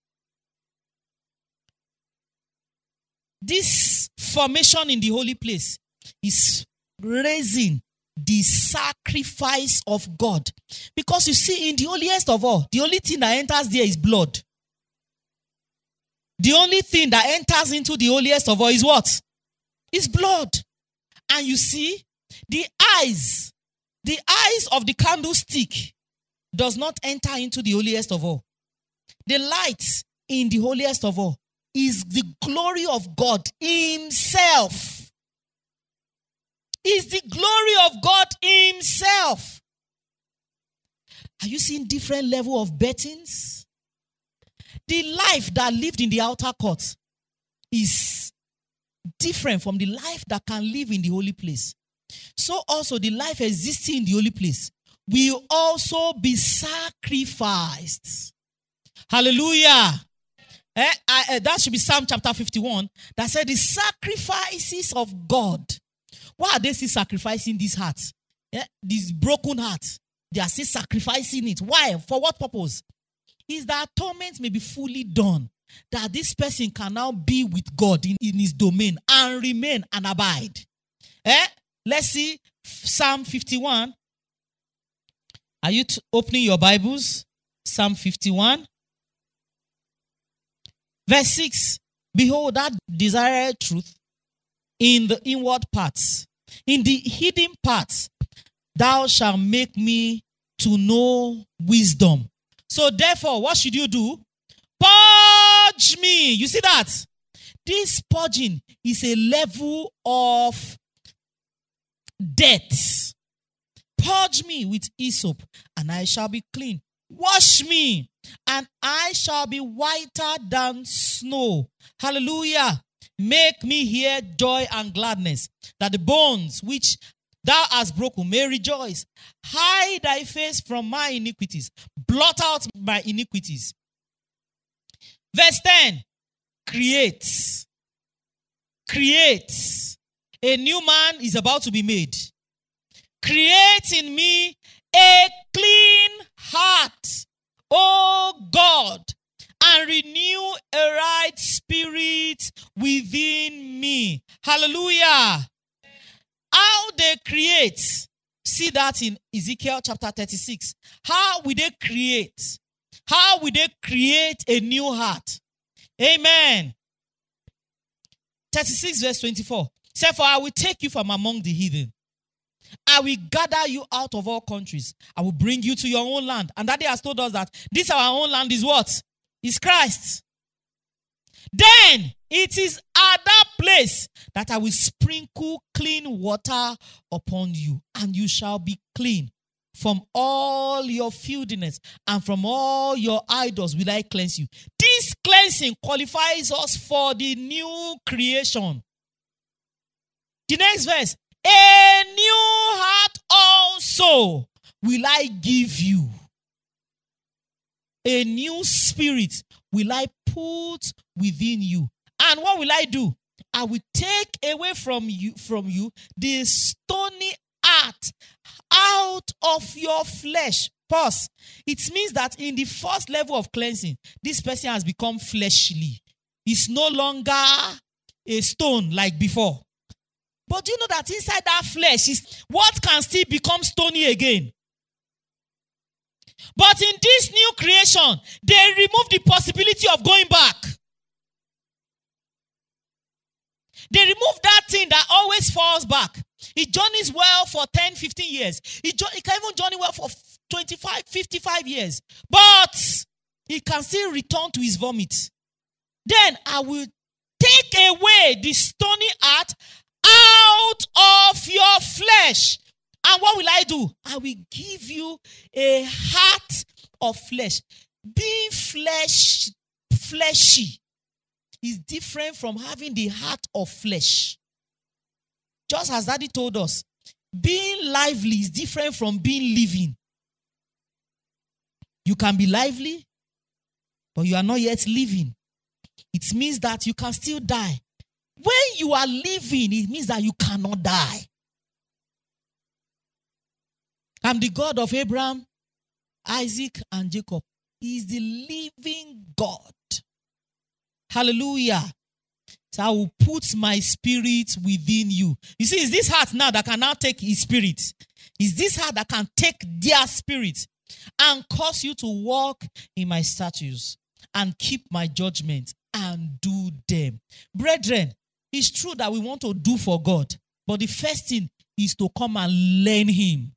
This formation in the holy place is raising the sacrifice of God. Because you see, in the holiest of all, the only thing that enters there is blood. The only thing that enters into the holiest of all is what? Is blood. And you see, the eyes, the eyes of the candlestick does not enter into the holiest of all. The light in the holiest of all is the glory of God himself. Is the glory of God himself. Are you seeing different level of bettings? The life that lived in the outer court is different from the life that can live in the holy place, so also the life existing in the holy place will also be sacrificed. Hallelujah. Eh, I, uh, that should be Psalm chapter fifty-one that said the sacrifices of God. Why are they still sacrificing these hearts? Eh, this broken heart. They are still sacrificing it. Why? For what purpose? Is that atonement may be fully done. That this person can now be with God in, in his domain and remain and abide. Eh? Let's see Psalm fifty-one. Are you t- opening your Bibles? Psalm fifty-one. Verse six. Behold, that desired truth in the inward parts. In the hidden parts, thou shalt make me to know wisdom. So therefore, what should you do? Purge me. You see that? This purging is a level of death. Purge me with hyssop, and I shall be clean. Wash me, and I shall be whiter than snow. Hallelujah. Make me hear joy and gladness, that the bones which thou hast broken may rejoice. Hide thy face from my iniquities. Blot out my iniquities. Verse ten. Create. Create. A new man is about to be made. Create in me a clean heart, O God, and renew a right spirit within me. Hallelujah. How they create. See that in Ezekiel chapter thirty-six. How will they create? How will they create a new heart? Amen. thirty-six verse twenty-four. Say, for I will take you from among the heathen. I will gather you out of all countries. I will bring you to your own land. And Daddy has told us that this our own land is what? Is Christ. Then it is at that place that I will sprinkle clean water upon you, and you shall be clean. From all your filthiness and from all your idols will I cleanse you. This cleansing qualifies us for the new creation. The next verse. A new heart also will I give you. A new spirit will I put within you. And what will I do? I will take away from you, from you the stony heart out of your flesh. Pause. It means that in the first level of cleansing, this person has become fleshly. He's no longer a stone like before. But do you know that inside that flesh is what can still become stony again? But in this new creation, they remove the possibility of going back. They remove that thing that always falls back. It journeys well for ten, fifteen years. It, jo- it can even journey well for twenty-five, fifty-five years. But it can still return to his vomit. Then I will take away the stony heart out of your flesh. And what will I do? I will give you a heart of flesh. Being flesh, fleshy is different from having the heart of flesh. Just as Daddy told us, being lively is different from being living. You can be lively, but you are not yet living. It means that you can still die. When you are living, it means that you cannot die. I'm the God of Abraham, Isaac, and Jacob. He is the living God. Hallelujah. So I will put my spirit within you. You see, it's this heart now that can now take his spirit. It's this heart that can take their spirit and cause you to walk in my statutes and keep my judgment and do them. Brethren, it's true that we want to do for God, but the first thing is to come and learn him.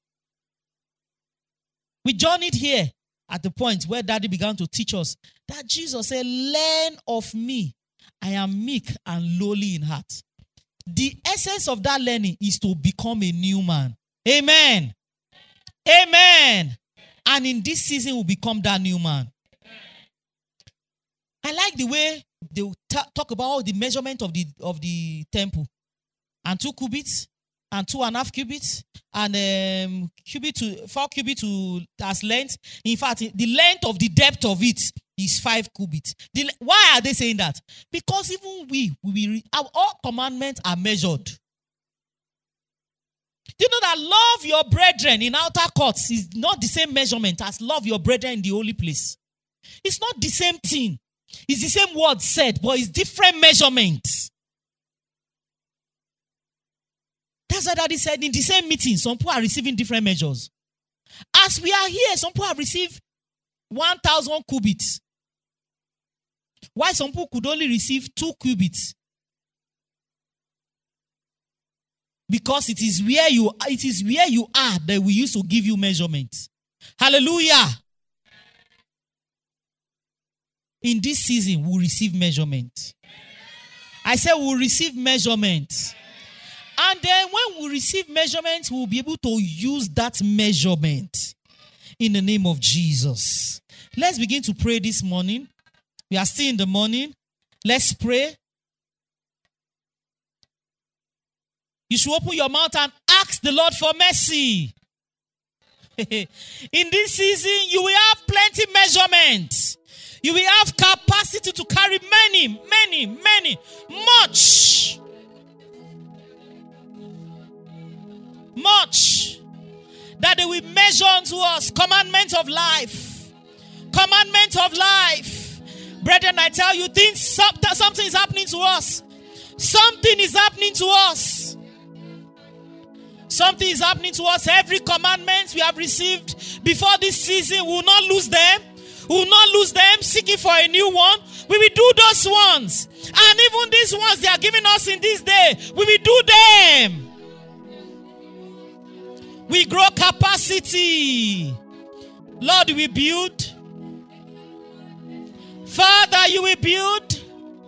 We journeyed here at the point where Daddy began to teach us that Jesus said, learn of me. I am meek and lowly in heart. The essence of that learning is to become a new man. Amen. Amen. And in this season, we'll become that new man. I like the way they will ta- talk about the measurement of the of the temple, and two cubits, and two and a half cubits, and um, cubit to four cubits to as length. In fact, the length of the depth of it is five cubits. The, why are they saying that? Because even we, we, we our, all commandments are measured. Do you know that love your brethren in outer courts is not the same measurement as love your brethren in the holy place? It's not the same thing. It's the same word said, but it's different measurements. That's why Daddy said in the same meeting, some people are receiving different measures. As we are here, some people have received one thousand cubits. Why some people could only receive two cubits? Because it is where you it is where you are that we used to give you measurements. Hallelujah. In this season, we'll receive measurement. I said we'll receive measurement. And then when we receive measurement, we'll be able to use that measurement in the name of Jesus. Let's begin to pray this morning. We are still in the morning. Let's pray. You should open your mouth and ask the Lord for mercy. In this season, you will have plenty measurement. You will have capacity to carry many, many, many, much. Much. That they will measure unto us commandments of life. Commandments of life. Brethren, I tell you, things, something is happening to us. Something is happening to us. Something is happening to us. Every commandment we have received before this season, we will not lose them. We will not lose them, seeking for a new one. We will do those ones. And even these ones they are giving us in this day, we will do them. We grow capacity. Lord, we build. Father, you will build.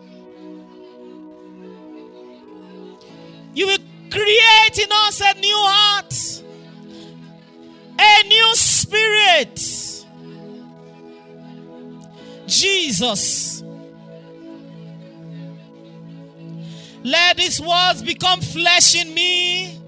You will create in us a new heart, a new spirit. Jesus, let these words become flesh in me.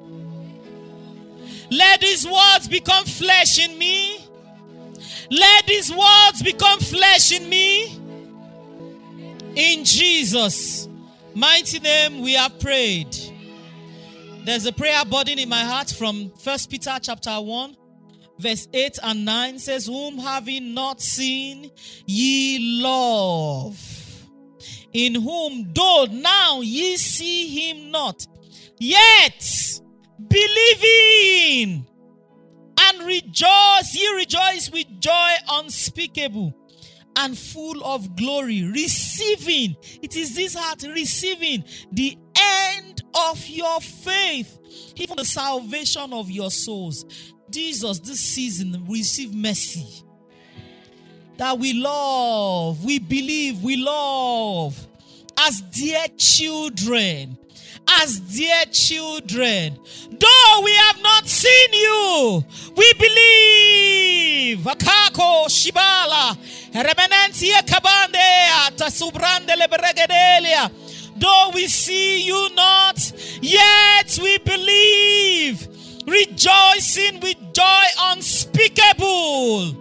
Let these words become flesh in me. Let these words become flesh in me. In Jesus' mighty name we have prayed. There's a prayer burden in my heart from First Peter chapter one, verse eight and nine. Says, whom having not seen ye love, in whom though now ye see him not, yet believing and rejoice, ye rejoice with joy unspeakable and full of glory, receiving, it is this heart, receiving the end of your faith, even the salvation of your souls. Jesus, this season, receive mercy. That we love, we believe, we love as dear children. As dear children. Though we have not seen you, we believe. Akako Shibala. Remanentia Kabande Tasubrande Lebregedelia. Though we see you not, yet we believe, rejoicing with joy unspeakable.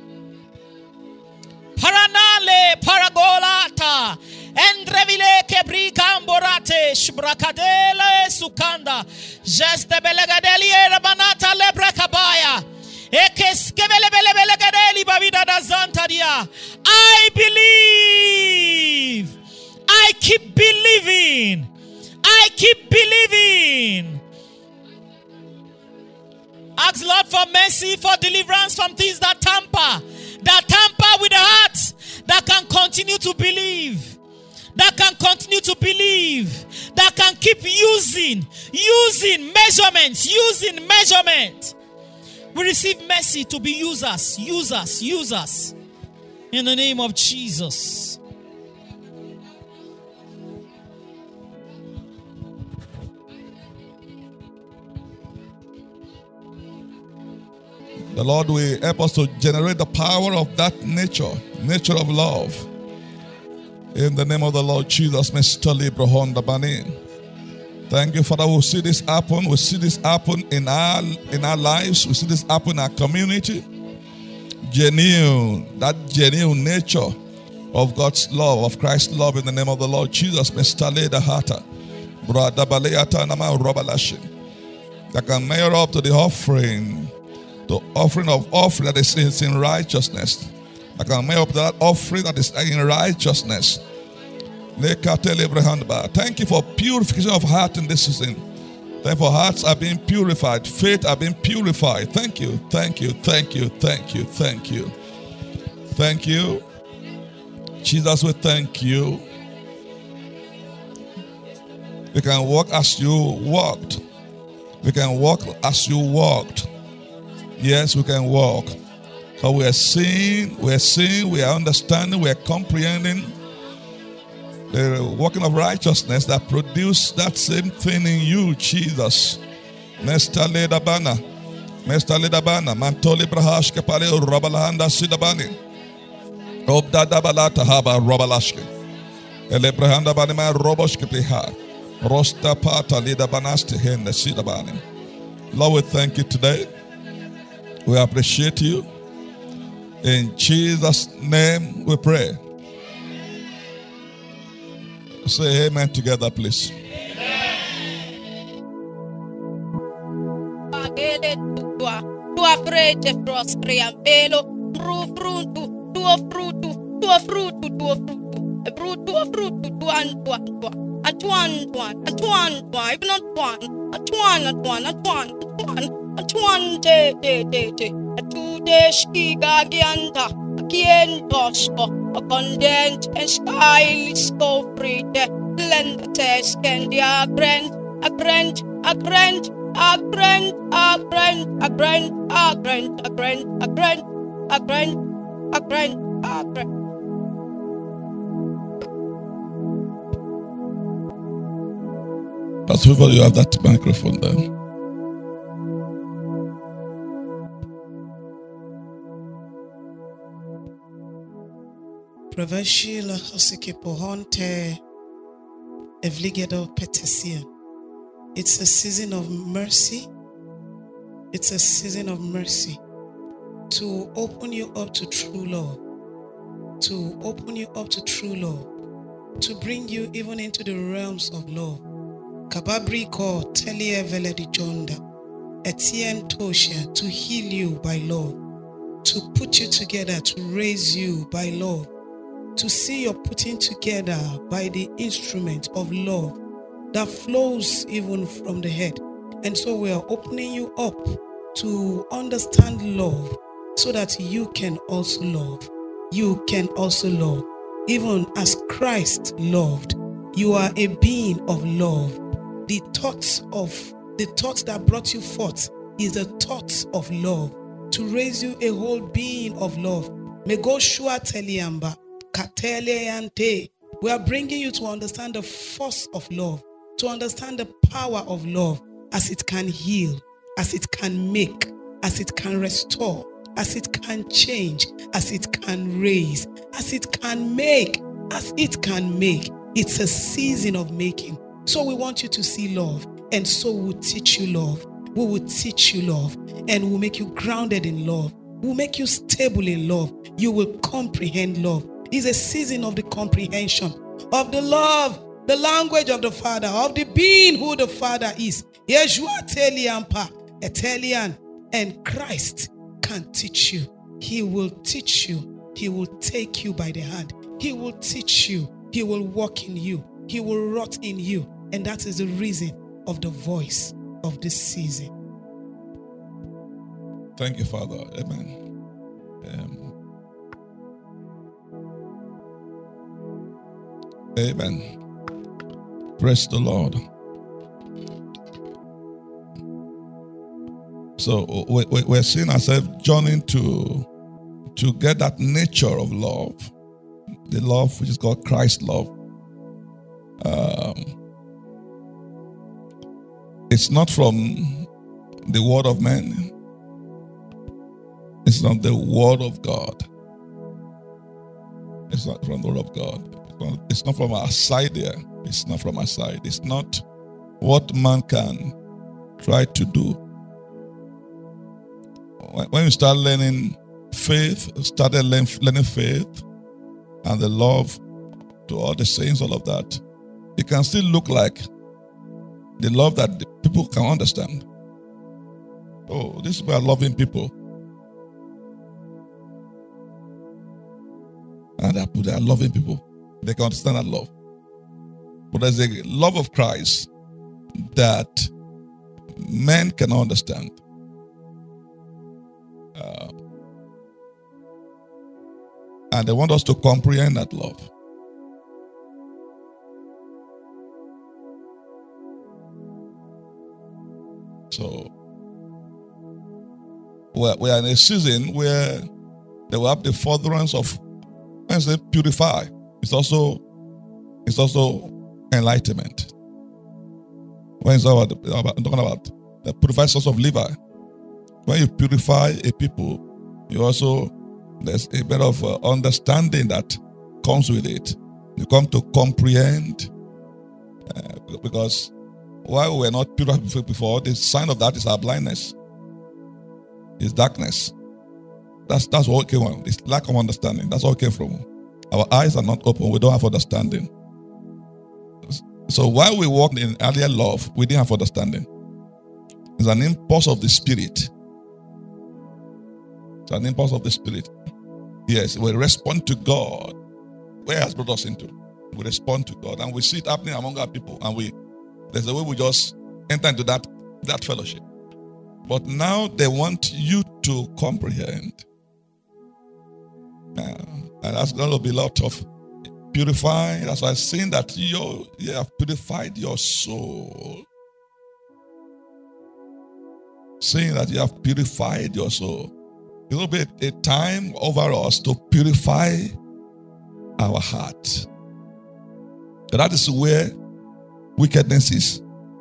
Paranale paragolata, endrevile kebrigamborate, shbrakadele sukanda, geste belegadelie rabanata lebrakabaya, ekeskebelebelegadeli babida da zantadia. I believe. I keep believing. I keep believing. Ask Lord for mercy, for deliverance from things that tamper, that tamper with the heart, that can continue to believe, that can continue to believe, that can keep using, using measurements, using measurement. We receive mercy to be users, users, users. In the name of Jesus. The Lord will help us to generate the power of that nature, nature of love. In the name of the Lord Jesus, Mister Libra Honda Bani. Thank you, Father. We'll see this happen. We'll see this happen in our in our lives. We'll see this happen in our community. Genuine, that genuine nature of God's love, of Christ's love, in the name of the Lord Jesus, Mister Leda Hata. Brother Baleata Nama Robalashi. That can measure up to the offering, the offering of offering that is in righteousness. I can measure up to that offering that is in righteousness. Thank you for purification of heart in this season. Thank you for hearts are being purified. Faith are being purified. Thank you, thank you, thank you, thank you, thank you. Thank you. Jesus, we thank you. We can walk as you walked. We can walk as you walked. Yes, we can walk. So we are seeing, we are seeing, we are understanding, we are comprehending the working of righteousness that produced that same thing in you, Jesus. Mister Ledabana, Mister Ledabana, Mantoli Brahash Kapale, Rabalahanda Sidabani, Obdadabalata Haba Robalashke, Elebrahanda Banima Roboshkepiha, Rosta Pata Lidabanasti Hende Sidabani. Lord, we thank you today. We appreciate you. In Jesus' name we pray. Say amen together, please. A condensed and sky go free the blend test can be a grant, a grant, a grant, a grant, a grant, a grant, a grant, a grant, a grant, a grant, a grant, a grant. Pastor Favor, you have that microphone there. Pravashila Hosikipohonte Evligedo Petesian. It's a season of mercy. It's a season of mercy to open you up to true love, to open you up to true love, to bring you even into the realms of love. Kababri ko telie veledi jonda, Etienne Tosha, to heal you by love, to put you together, to raise you by love, to see your putting together by the instrument of love that flows even from the head. And so we are opening you up to understand love so that you can also love. You can also love. Even as Christ loved, you are a being of love. The thoughts of the thoughts that brought you forth is the thoughts of love, to raise you a whole being of love. Megoshua Teliamba. We are bringing you to understand the force of love, to understand the power of love as it can heal, as it can make, as it can restore, as it can change, as it can raise, as it can make, as it can make. It's a season of making. So we want you to see love, and so we'll teach you love. We will teach you love, and we'll make you grounded in love. We'll make you stable in love. You will comprehend love. It's a season of the comprehension of the love, the language of the Father, of the being who the Father is. Yeshua Teliampa, Etelian, and Christ can teach you. He will teach you. He will take you by the hand. He will teach you. He will walk in you. He will rot in you. And that is the reason of the voice of this season. Thank you, Father. Amen. Um, Amen. Praise the Lord. So we, we, we're seeing ourselves journeying to, to get that nature of love, the love which is called Christ love. Um, it's not from the word of man. It's not the word of God. It's not from the word of God. It's not from our side there. It's not from our side. It's not what man can try to do. When you start learning faith, started learning faith and the love to all the saints, all of that, it can still look like the love that the people can understand. Oh, these people are loving people. And they are loving people. They can understand that love. But there's a love of Christ that men cannot understand. Uh, and they want us to comprehend that love. So, we're, we are in a season where they will have the furtherance of, when I say purify, it's also, it's also enlightenment. When it's about, about, I'm talking about the purified source of Levi. When you purify a people, you also, there's a bit of uh, understanding that comes with it. You come to comprehend, uh, because while we were not purified before, the sign of that is our blindness. It's darkness. That's that's what it came from. It's lack of understanding. That's all it came from. Our eyes are not open. We don't have understanding. So while we walked in earlier love, we didn't have understanding. It's an impulse of the Spirit. It's an impulse of the Spirit. Yes, we respond to God. Where has brought us into? We respond to God, and we see it happening among our people, and we there's a way we just enter into that, that fellowship. But now they want you to comprehend. Uh, and that's going to be a lot of purifying. That's why I'm saying that you, you have purified your soul. Saying that you have purified your soul. It will be a time over us to purify our heart. That is where wickedness is.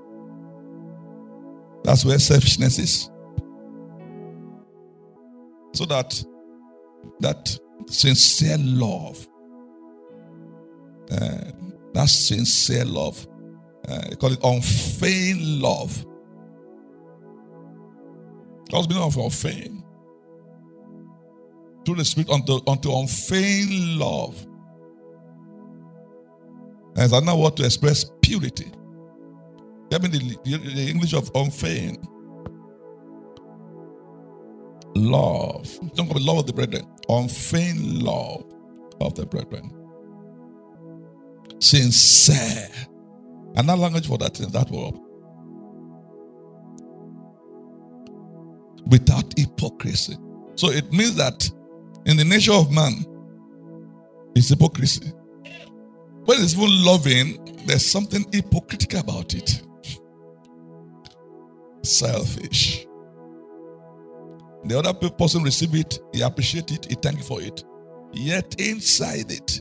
That's where selfishness is. So that that sincere love, uh, that sincere love, uh, they call it unfeigned love. God's been of unfeigned. Through the Spirit unto, unto unfeigned love. And it's another word to express purity. I mean the, the, the English of unfeigned. Love. Don't call it love of the brethren. Unfeigned love of the brethren. Sincere. Another language for that is that word. Without hypocrisy. So it means that in the nature of man, it's hypocrisy. When it's even loving, there's something hypocritical about it. Selfish. The other person receive it, he appreciate it, he thank you for it. Yet inside it,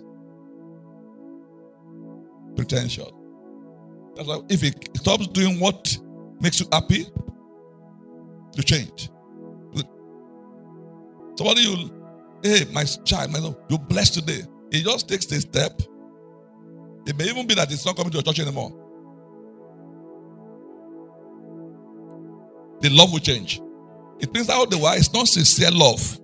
pretentious. That's why if he stops doing what makes you happy, you change. So what do you, hey, my child, my son, you're blessed today. He just takes a step. It may even be that it's not coming to a church anymore. The love will change. It means otherwise it's not sincere love.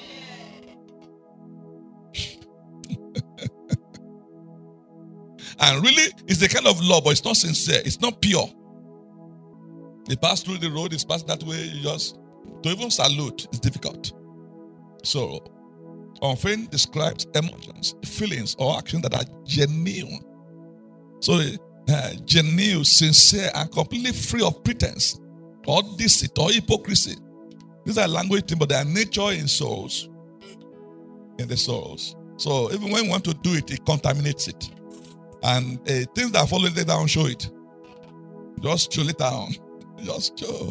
And really, it's the kind of love, but it's not sincere. It's not pure. They pass through the road, it's passed that way, you just, to even salute is difficult. So, unfeigned describes emotions, feelings, or actions that are genuine. So, uh, genuine, sincere, and completely free of pretense, or deceit, or hypocrisy. These are language things, but they are nature in souls. In the souls. So, even when you want to do it, it contaminates it. And uh, things that follow it down, show it. Just show it down. Just show.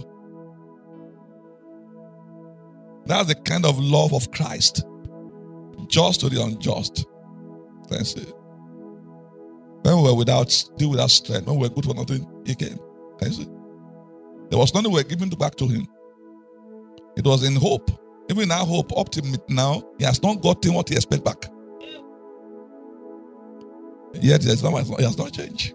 That's the kind of love of Christ. Just to the unjust. Can you see? When we were without, still without strength, when we were good for nothing, he came. Can you see? There was nothing we were giving back to him. It was in hope. Even our hope, up to now, he has not gotten what he expects back. Yet he has not, he has not changed.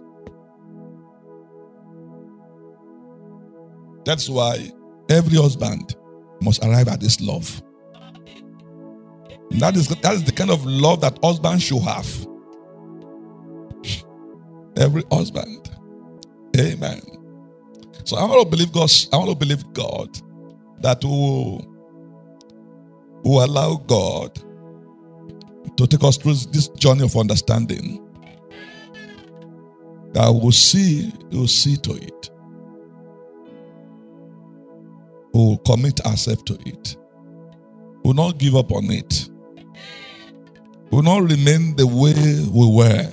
That's why every husband must arrive at this love. That is, that is the kind of love that husbands should have. Every husband. Amen. So I want to believe God. I want to believe God that will, will allow God to take us through this journey of understanding. That we'll see, we'll see to it. We'll commit ourselves to it. We'll not give up on it. We'll not remain the way we were.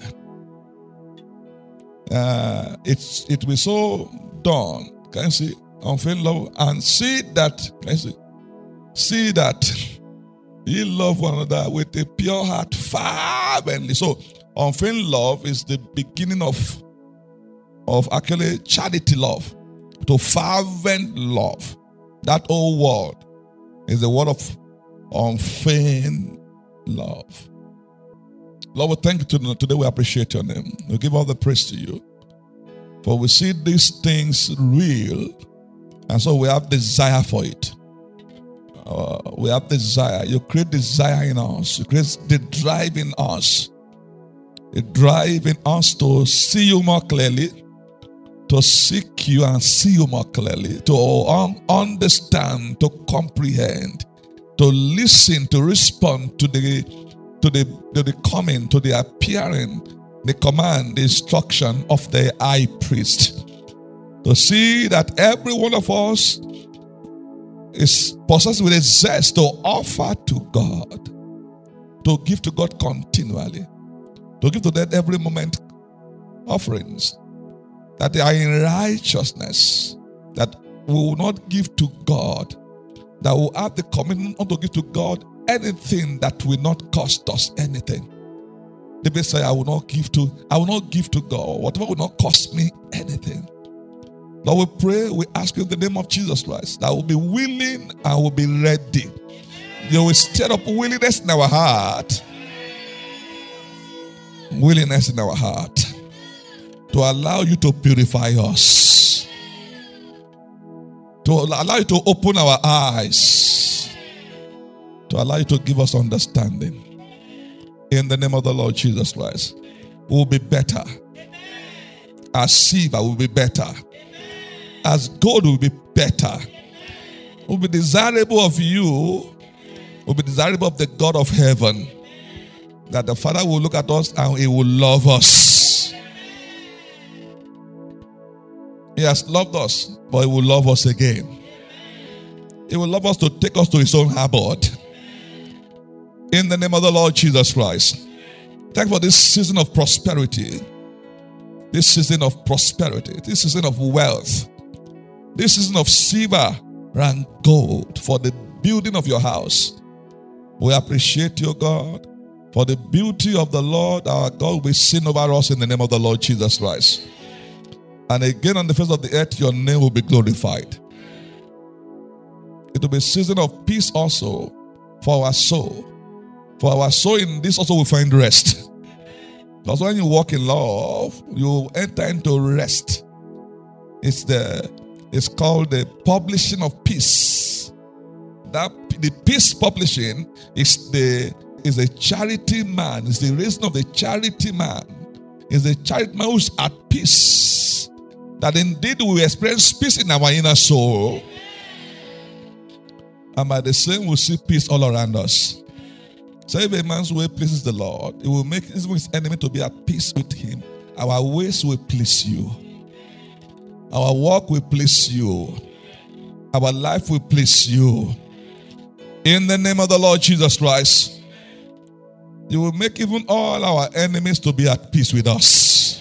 Uh, it's it will be so done. Can you see? Unfailing love, and see that. Can you see? See that you love one another with a pure heart fervently. So, unfailing love is the beginning of of actually charity love, to fervent love. That old word is the word of unfeigned love. Lord, we thank you today. We appreciate your name. We give all the praise to you. For we see these things real, and so we have desire for it. Uh, we have desire. You create desire in us. You create the drive in us. The drive in us to see you more clearly, to seek you and see you more clearly, to um, understand, to comprehend, to listen, to respond to the to the to the coming, to the appearing, the command, the instruction of the high priest. To see that every one of us is possessed with a zest to offer to God, to give to God continually, to give to that every moment offerings that they are in righteousness, that we will not give to God, that we will have the commitment not to give to God anything that will not cost us anything. David said, I will not give to, I will not give to God whatever will not cost me anything. Lord, we pray, we ask you in the name of Jesus Christ, that we'll be willing and we'll be ready. You will stir up willingness in our heart. Willingness in our heart to allow you to purify us, to allow you to open our eyes, to allow you to give us understanding. In the name of the Lord Jesus Christ, we will be better. As silver will be better. As gold will be better. Will be desirable of you. Will be desirable of the God of heaven. That the Father will look at us and He will love us. He has loved us, but He will love us again. He will love us to take us to His own abode. In the name of the Lord Jesus Christ. Thank you for this season of prosperity. This season of prosperity. This season of wealth. This season of silver and gold for the building of your house. We appreciate you, God, for the beauty of the Lord our God will be seen over us in the name of the Lord Jesus Christ. And again on the face of the earth, your name will be glorified. It will be a season of peace also for our soul. For our soul in this also will find rest. Because when you walk in love, you enter into rest. It's the it's called the publishing of peace. That the peace publishing is the is a charity man. It's the reason of the charity man. It's the charity man who's at peace. That indeed we experience peace in our inner soul. And by the same we'll see peace all around us. So if a man's way pleases the Lord, it will make his enemy to be at peace with him. Our ways will please you. Our walk will please you. Our life will please you. In the name of the Lord Jesus Christ, you will make even all our enemies to be at peace with us.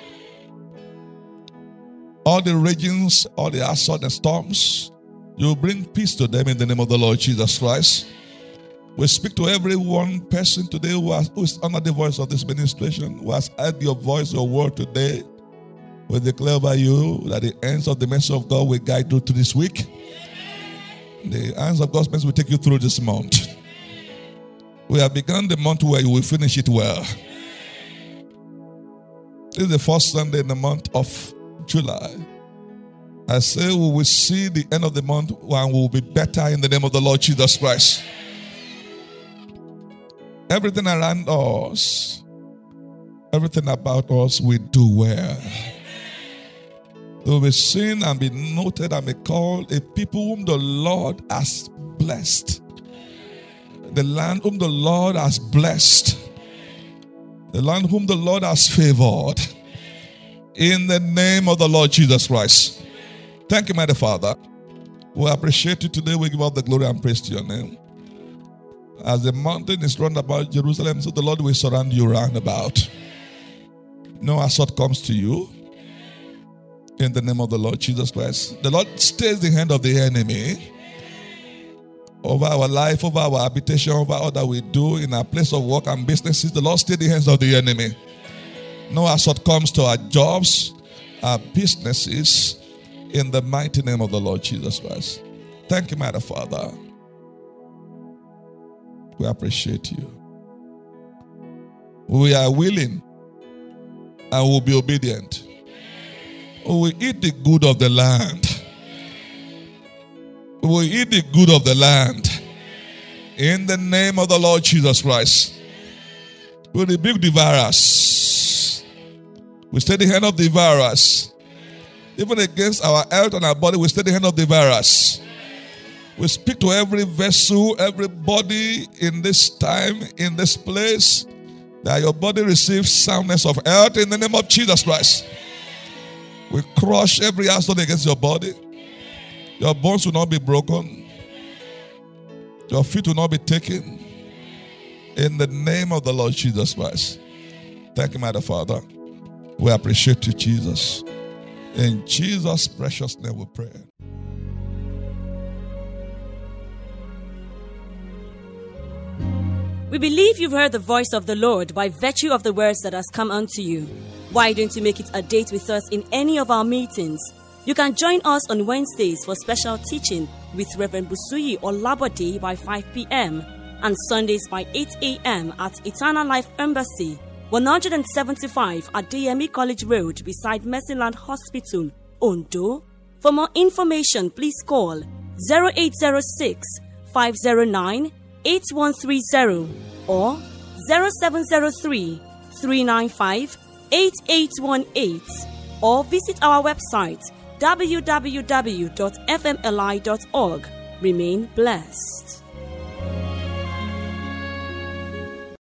All the ragings, all the assault and storms, you will bring peace to them in the name of the Lord Jesus Christ. We speak to every one person today who, has, who is under the voice of this ministration, who has heard your voice, your word today. We declare over you that the ends of the message of God will guide you through this week. The ends of God's message will take you through this month. We have begun the month where you will finish it well. This is the first Sunday in the month of July. I say we will see the end of the month and we will be better in the name of the Lord Jesus Christ. Everything around us, everything about us, we do well. They will be seen and be noted and be called a people whom the Lord has blessed. The land whom the Lord has blessed. The land whom the Lord has favored. In the name of the Lord Jesus Christ. Thank you, mighty Father. We appreciate you today. We give all the glory and praise to your name. As the mountain is round about Jerusalem, so the Lord will surround you round about. No assault comes to you. In the name of the Lord Jesus Christ. The Lord stays the hand of the enemy over our life, over our habitation, over all that we do in our place of work and businesses. The Lord stays the hands of the enemy. No assault comes to our jobs, our businesses, in the mighty name of the Lord Jesus Christ. Thank you, mighty Father. We appreciate you. We are willing and will be obedient. We will eat the good of the land. We will eat the good of the land. In the name of the Lord Jesus Christ. We rebuke the virus. We stay the hand of the virus. Even against our health and our body, we stay the hand of the virus. We speak to every vessel, everybody in this time, in this place, that your body receives soundness of health in the name of Jesus Christ. We crush every assault against your body. Your bones will not be broken. Your feet will not be taken. In the name of the Lord Jesus Christ. Thank you, mighty Father. We appreciate you, Jesus. In Jesus' precious name we pray. We believe you've heard the voice of the Lord by virtue of the words that has come unto you. Why don't you make it a date with us in any of our meetings? You can join us on Wednesdays for special teaching with Reverend Busuyi Olabode by five p.m. and Sundays by eight a.m. at Eternal Life Embassy, one seventy-five at Adeyemi College Road beside Mercyland Hospital, Ondo. For more information, please call zero eight zero six, five zero nine, eight one three zero or zero seven zero three, three nine five, eight eight one eight or visit our website w w w dot f m l i dot org. Remain blessed.